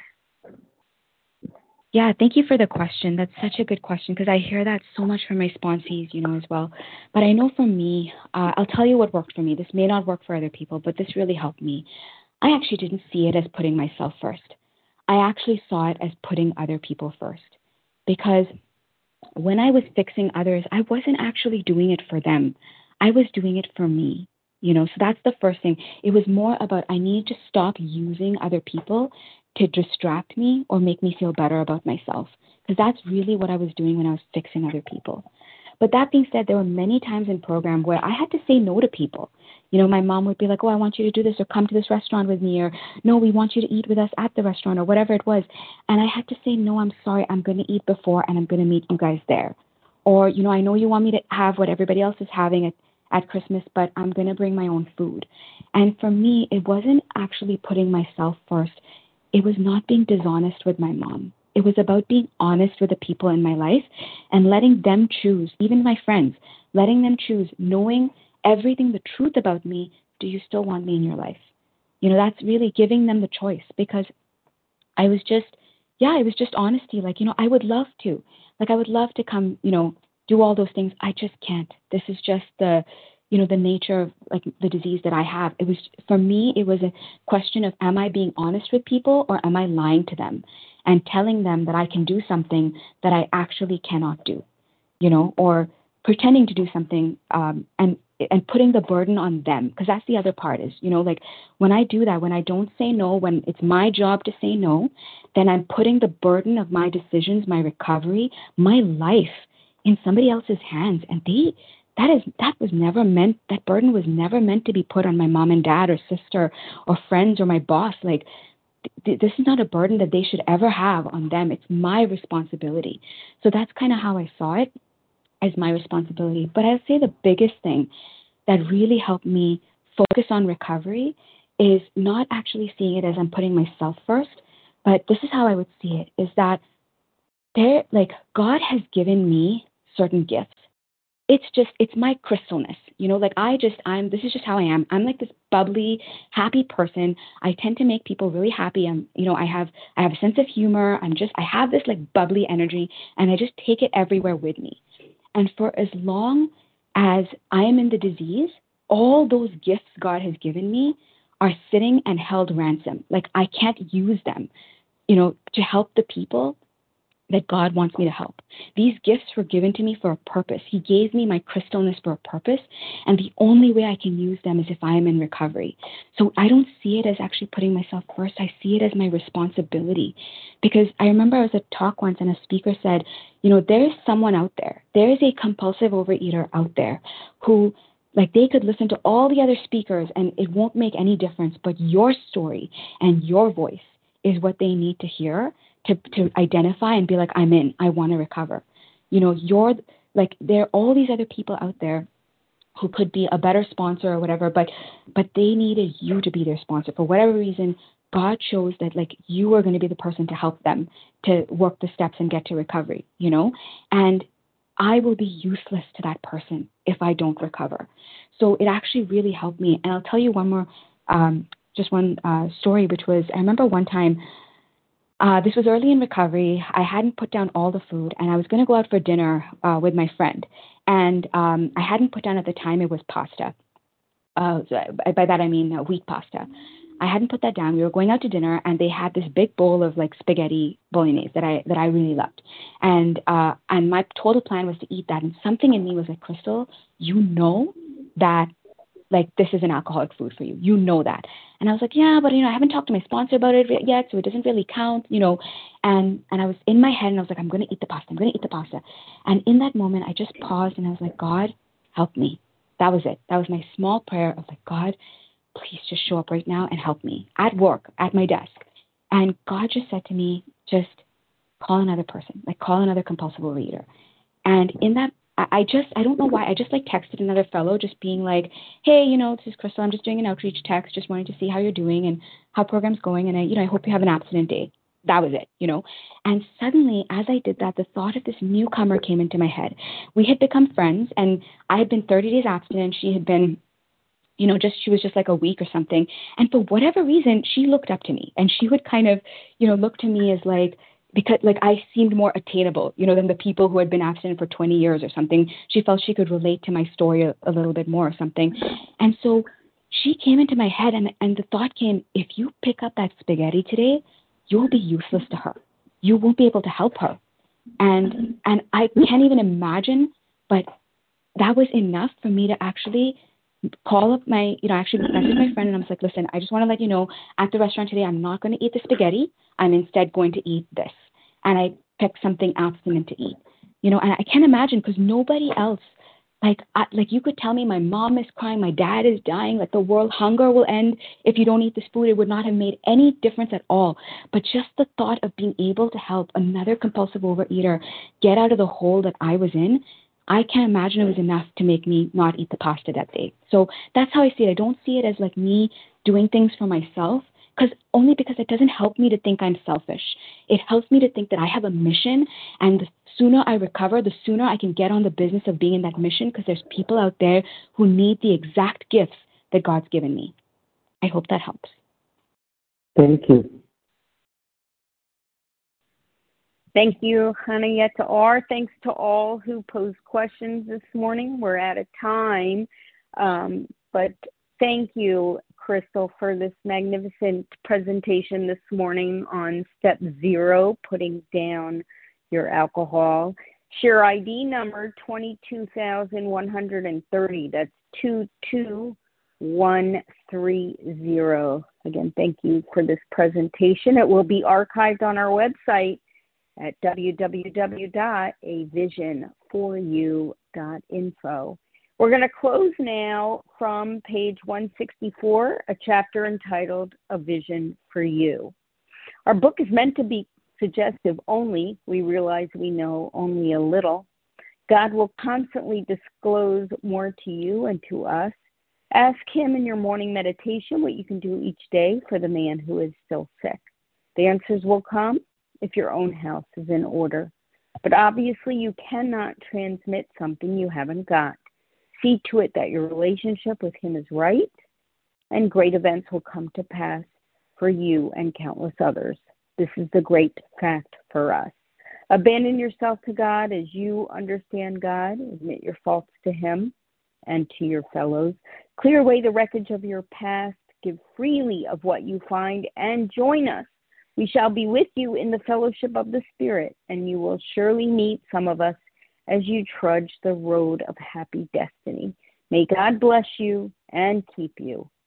Yeah, thank you for the question. That's such a good question, because I hear that so much from my sponsees, as well. But I know for me, I'll tell you what worked for me. This may not work for other people, but this really helped me. I actually didn't see it as putting myself first. I actually saw it as putting other people first. Because when I was fixing others, I wasn't actually doing it for them. I was doing it for me. So that's the first thing. It was more about, I need to stop using other people to distract me or make me feel better about myself, because that's really what I was doing when I was fixing other people. But that being said, there were many times in program where I had to say no to people. My mom would be like, oh, I want you to do this, or come to this restaurant with me, or no, we want you to eat with us at the restaurant, or whatever it was. And I had to say, no, I'm sorry, I'm going to eat before, and I'm going to meet you guys there. Or, I know you want me to have what everybody else is having at Christmas, but I'm going to bring my own food. And for me, it wasn't actually putting myself first. It was not being dishonest with my mom. It was about being honest with the people in my life and letting them choose, even my friends, letting them choose, knowing everything, the truth about me. Do you still want me in your life? That's really giving them the choice, because I was just, it was just honesty. Like, I would love to. Like, I would love to come, do all those things. I just can't. This is just the nature of, like, the disease that I have. It was, for me, it was a question of, am I being honest with people, or am I lying to them and telling them that I can do something that I actually cannot do, or pretending to do something, and putting the burden on them. Because that's the other part is, like, when I do that, when I don't say no, when it's my job to say no, then I'm putting the burden of my decisions, my recovery, my life in somebody else's hands. And that burden was never meant to be put on my mom and dad or sister or friends or my boss. Like, this is not a burden that they should ever have on them. It's my responsibility. So that's kind of how I saw it, as my responsibility. But I'd say the biggest thing that really helped me focus on recovery is not actually seeing it as I'm putting myself first, but this is how I would see it, is that God has given me certain gifts. It's my crystalness, this is just how I am. I'm like this bubbly, happy person. I tend to make people really happy. I have a sense of humor. I have this like bubbly energy, and I just take it everywhere with me. And for as long as I am in the disease, all those gifts God has given me are sitting and held ransom. Like, I can't use them, to help the people that God wants me to help. These gifts were given to me for a purpose. He gave me my crystalness for a purpose, and the only way I can use them is if I am in recovery. So I don't see it as actually putting myself first. I see it as my responsibility. Because I remember I was at a talk once and a speaker said, there is someone out there. There is a compulsive overeater out there who, like, they could listen to all the other speakers and it won't make any difference, but your story and your voice is what they need to hear to identify and be like, I'm in, I want to recover. You're like, there are all these other people out there who could be a better sponsor or whatever, but they needed you to be their sponsor. For whatever reason, God chose that, like, you are going to be the person to help them to work the steps and get to recovery, and I will be useless to that person if I don't recover. So it actually really helped me. And I'll tell you one more, just one story, which was, I remember one time, this was early in recovery. I hadn't put down all the food, and I was going to go out for dinner with my friend. And I hadn't put down at the time, it was pasta. By that I mean wheat pasta. I hadn't put that down. We were going out to dinner, and they had this big bowl of like spaghetti bolognese that I really loved. And my total plan was to eat that. And something in me was like, Crystal, that like this is an alcoholic food for you. You know that. And I was like, yeah, but I haven't talked to my sponsor about it yet, so it doesn't really count, And I was in my head, and I was like, I'm going to eat the pasta. And in that moment, I just paused, and I was like, God, help me. That was it. That was my small prayer of like, God, please just show up right now and help me at work, at my desk. And God just said to me, just call another person, like call another compulsive overeater. And in that, I don't know why, I just like texted another fellow just being like, hey, this is Crystal. I'm just doing an outreach text. Just wanting to see how you're doing and how program's going. And I hope you have an abstinent day. That was it, And suddenly, as I did that, the thought of this newcomer came into my head. We had become friends, and I had been 30 days abstinent. She had been, she was just like a week or something. And for whatever reason, she looked up to me, and she would kind of, look to me as like, because like I seemed more attainable, than the people who had been abstinent for 20 years or something. She felt she could relate to my story a little bit more or something. And so she came into my head, and the thought came, if you pick up that spaghetti today, you'll be useless to her. You won't be able to help her. And I can't even imagine, but that was enough for me to actually call up actually message my friend, and I was like, listen, I just want to let you know, at the restaurant today, I'm not going to eat the spaghetti. I'm instead going to eat this. And I picked something abstinent to eat, and I can't imagine, because nobody else, like you could tell me my mom is crying, my dad is dying, like the world hunger will end if you don't eat this food. It would not have made any difference at all. But just the thought of being able to help another compulsive overeater get out of the hole that I was in, I can't imagine it was enough to make me not eat the pasta that day. So that's how I see it. I don't see it as like me doing things for myself, because it doesn't help me to think I'm selfish. It helps me to think that I have a mission, and the sooner I recover, the sooner I can get on the business of being in that mission, because there's people out there who need the exact gifts that God's given me. I hope that helps. Thank you. Thank you, Hanayeta R. Thanks to all who posed questions this morning. We're out of time, but thank you, Crystal, for this magnificent presentation this morning on step 0, putting down your alcohol. Share ID number 22,130. That's 22130. Again, thank you for this presentation. It will be archived on our website at www.avision4u.info. We're going to close now from page 164, a chapter entitled A Vision for You. Our book is meant to be suggestive only. We realize we know only a little. God will constantly disclose more to you and to us. Ask Him in your morning meditation what you can do each day for the man who is still sick. The answers will come if your own house is in order. But obviously you cannot transmit something you haven't got. See to it that your relationship with Him is right, and great events will come to pass for you and countless others. This is the great fact for us. Abandon yourself to God as you understand God. Admit your faults to Him and to your fellows. Clear away the wreckage of your past. give freely of what you find, and join us. We shall be with you in the fellowship of the Spirit, and you will surely meet some of us as you trudge the road of happy destiny. May God bless you and keep you.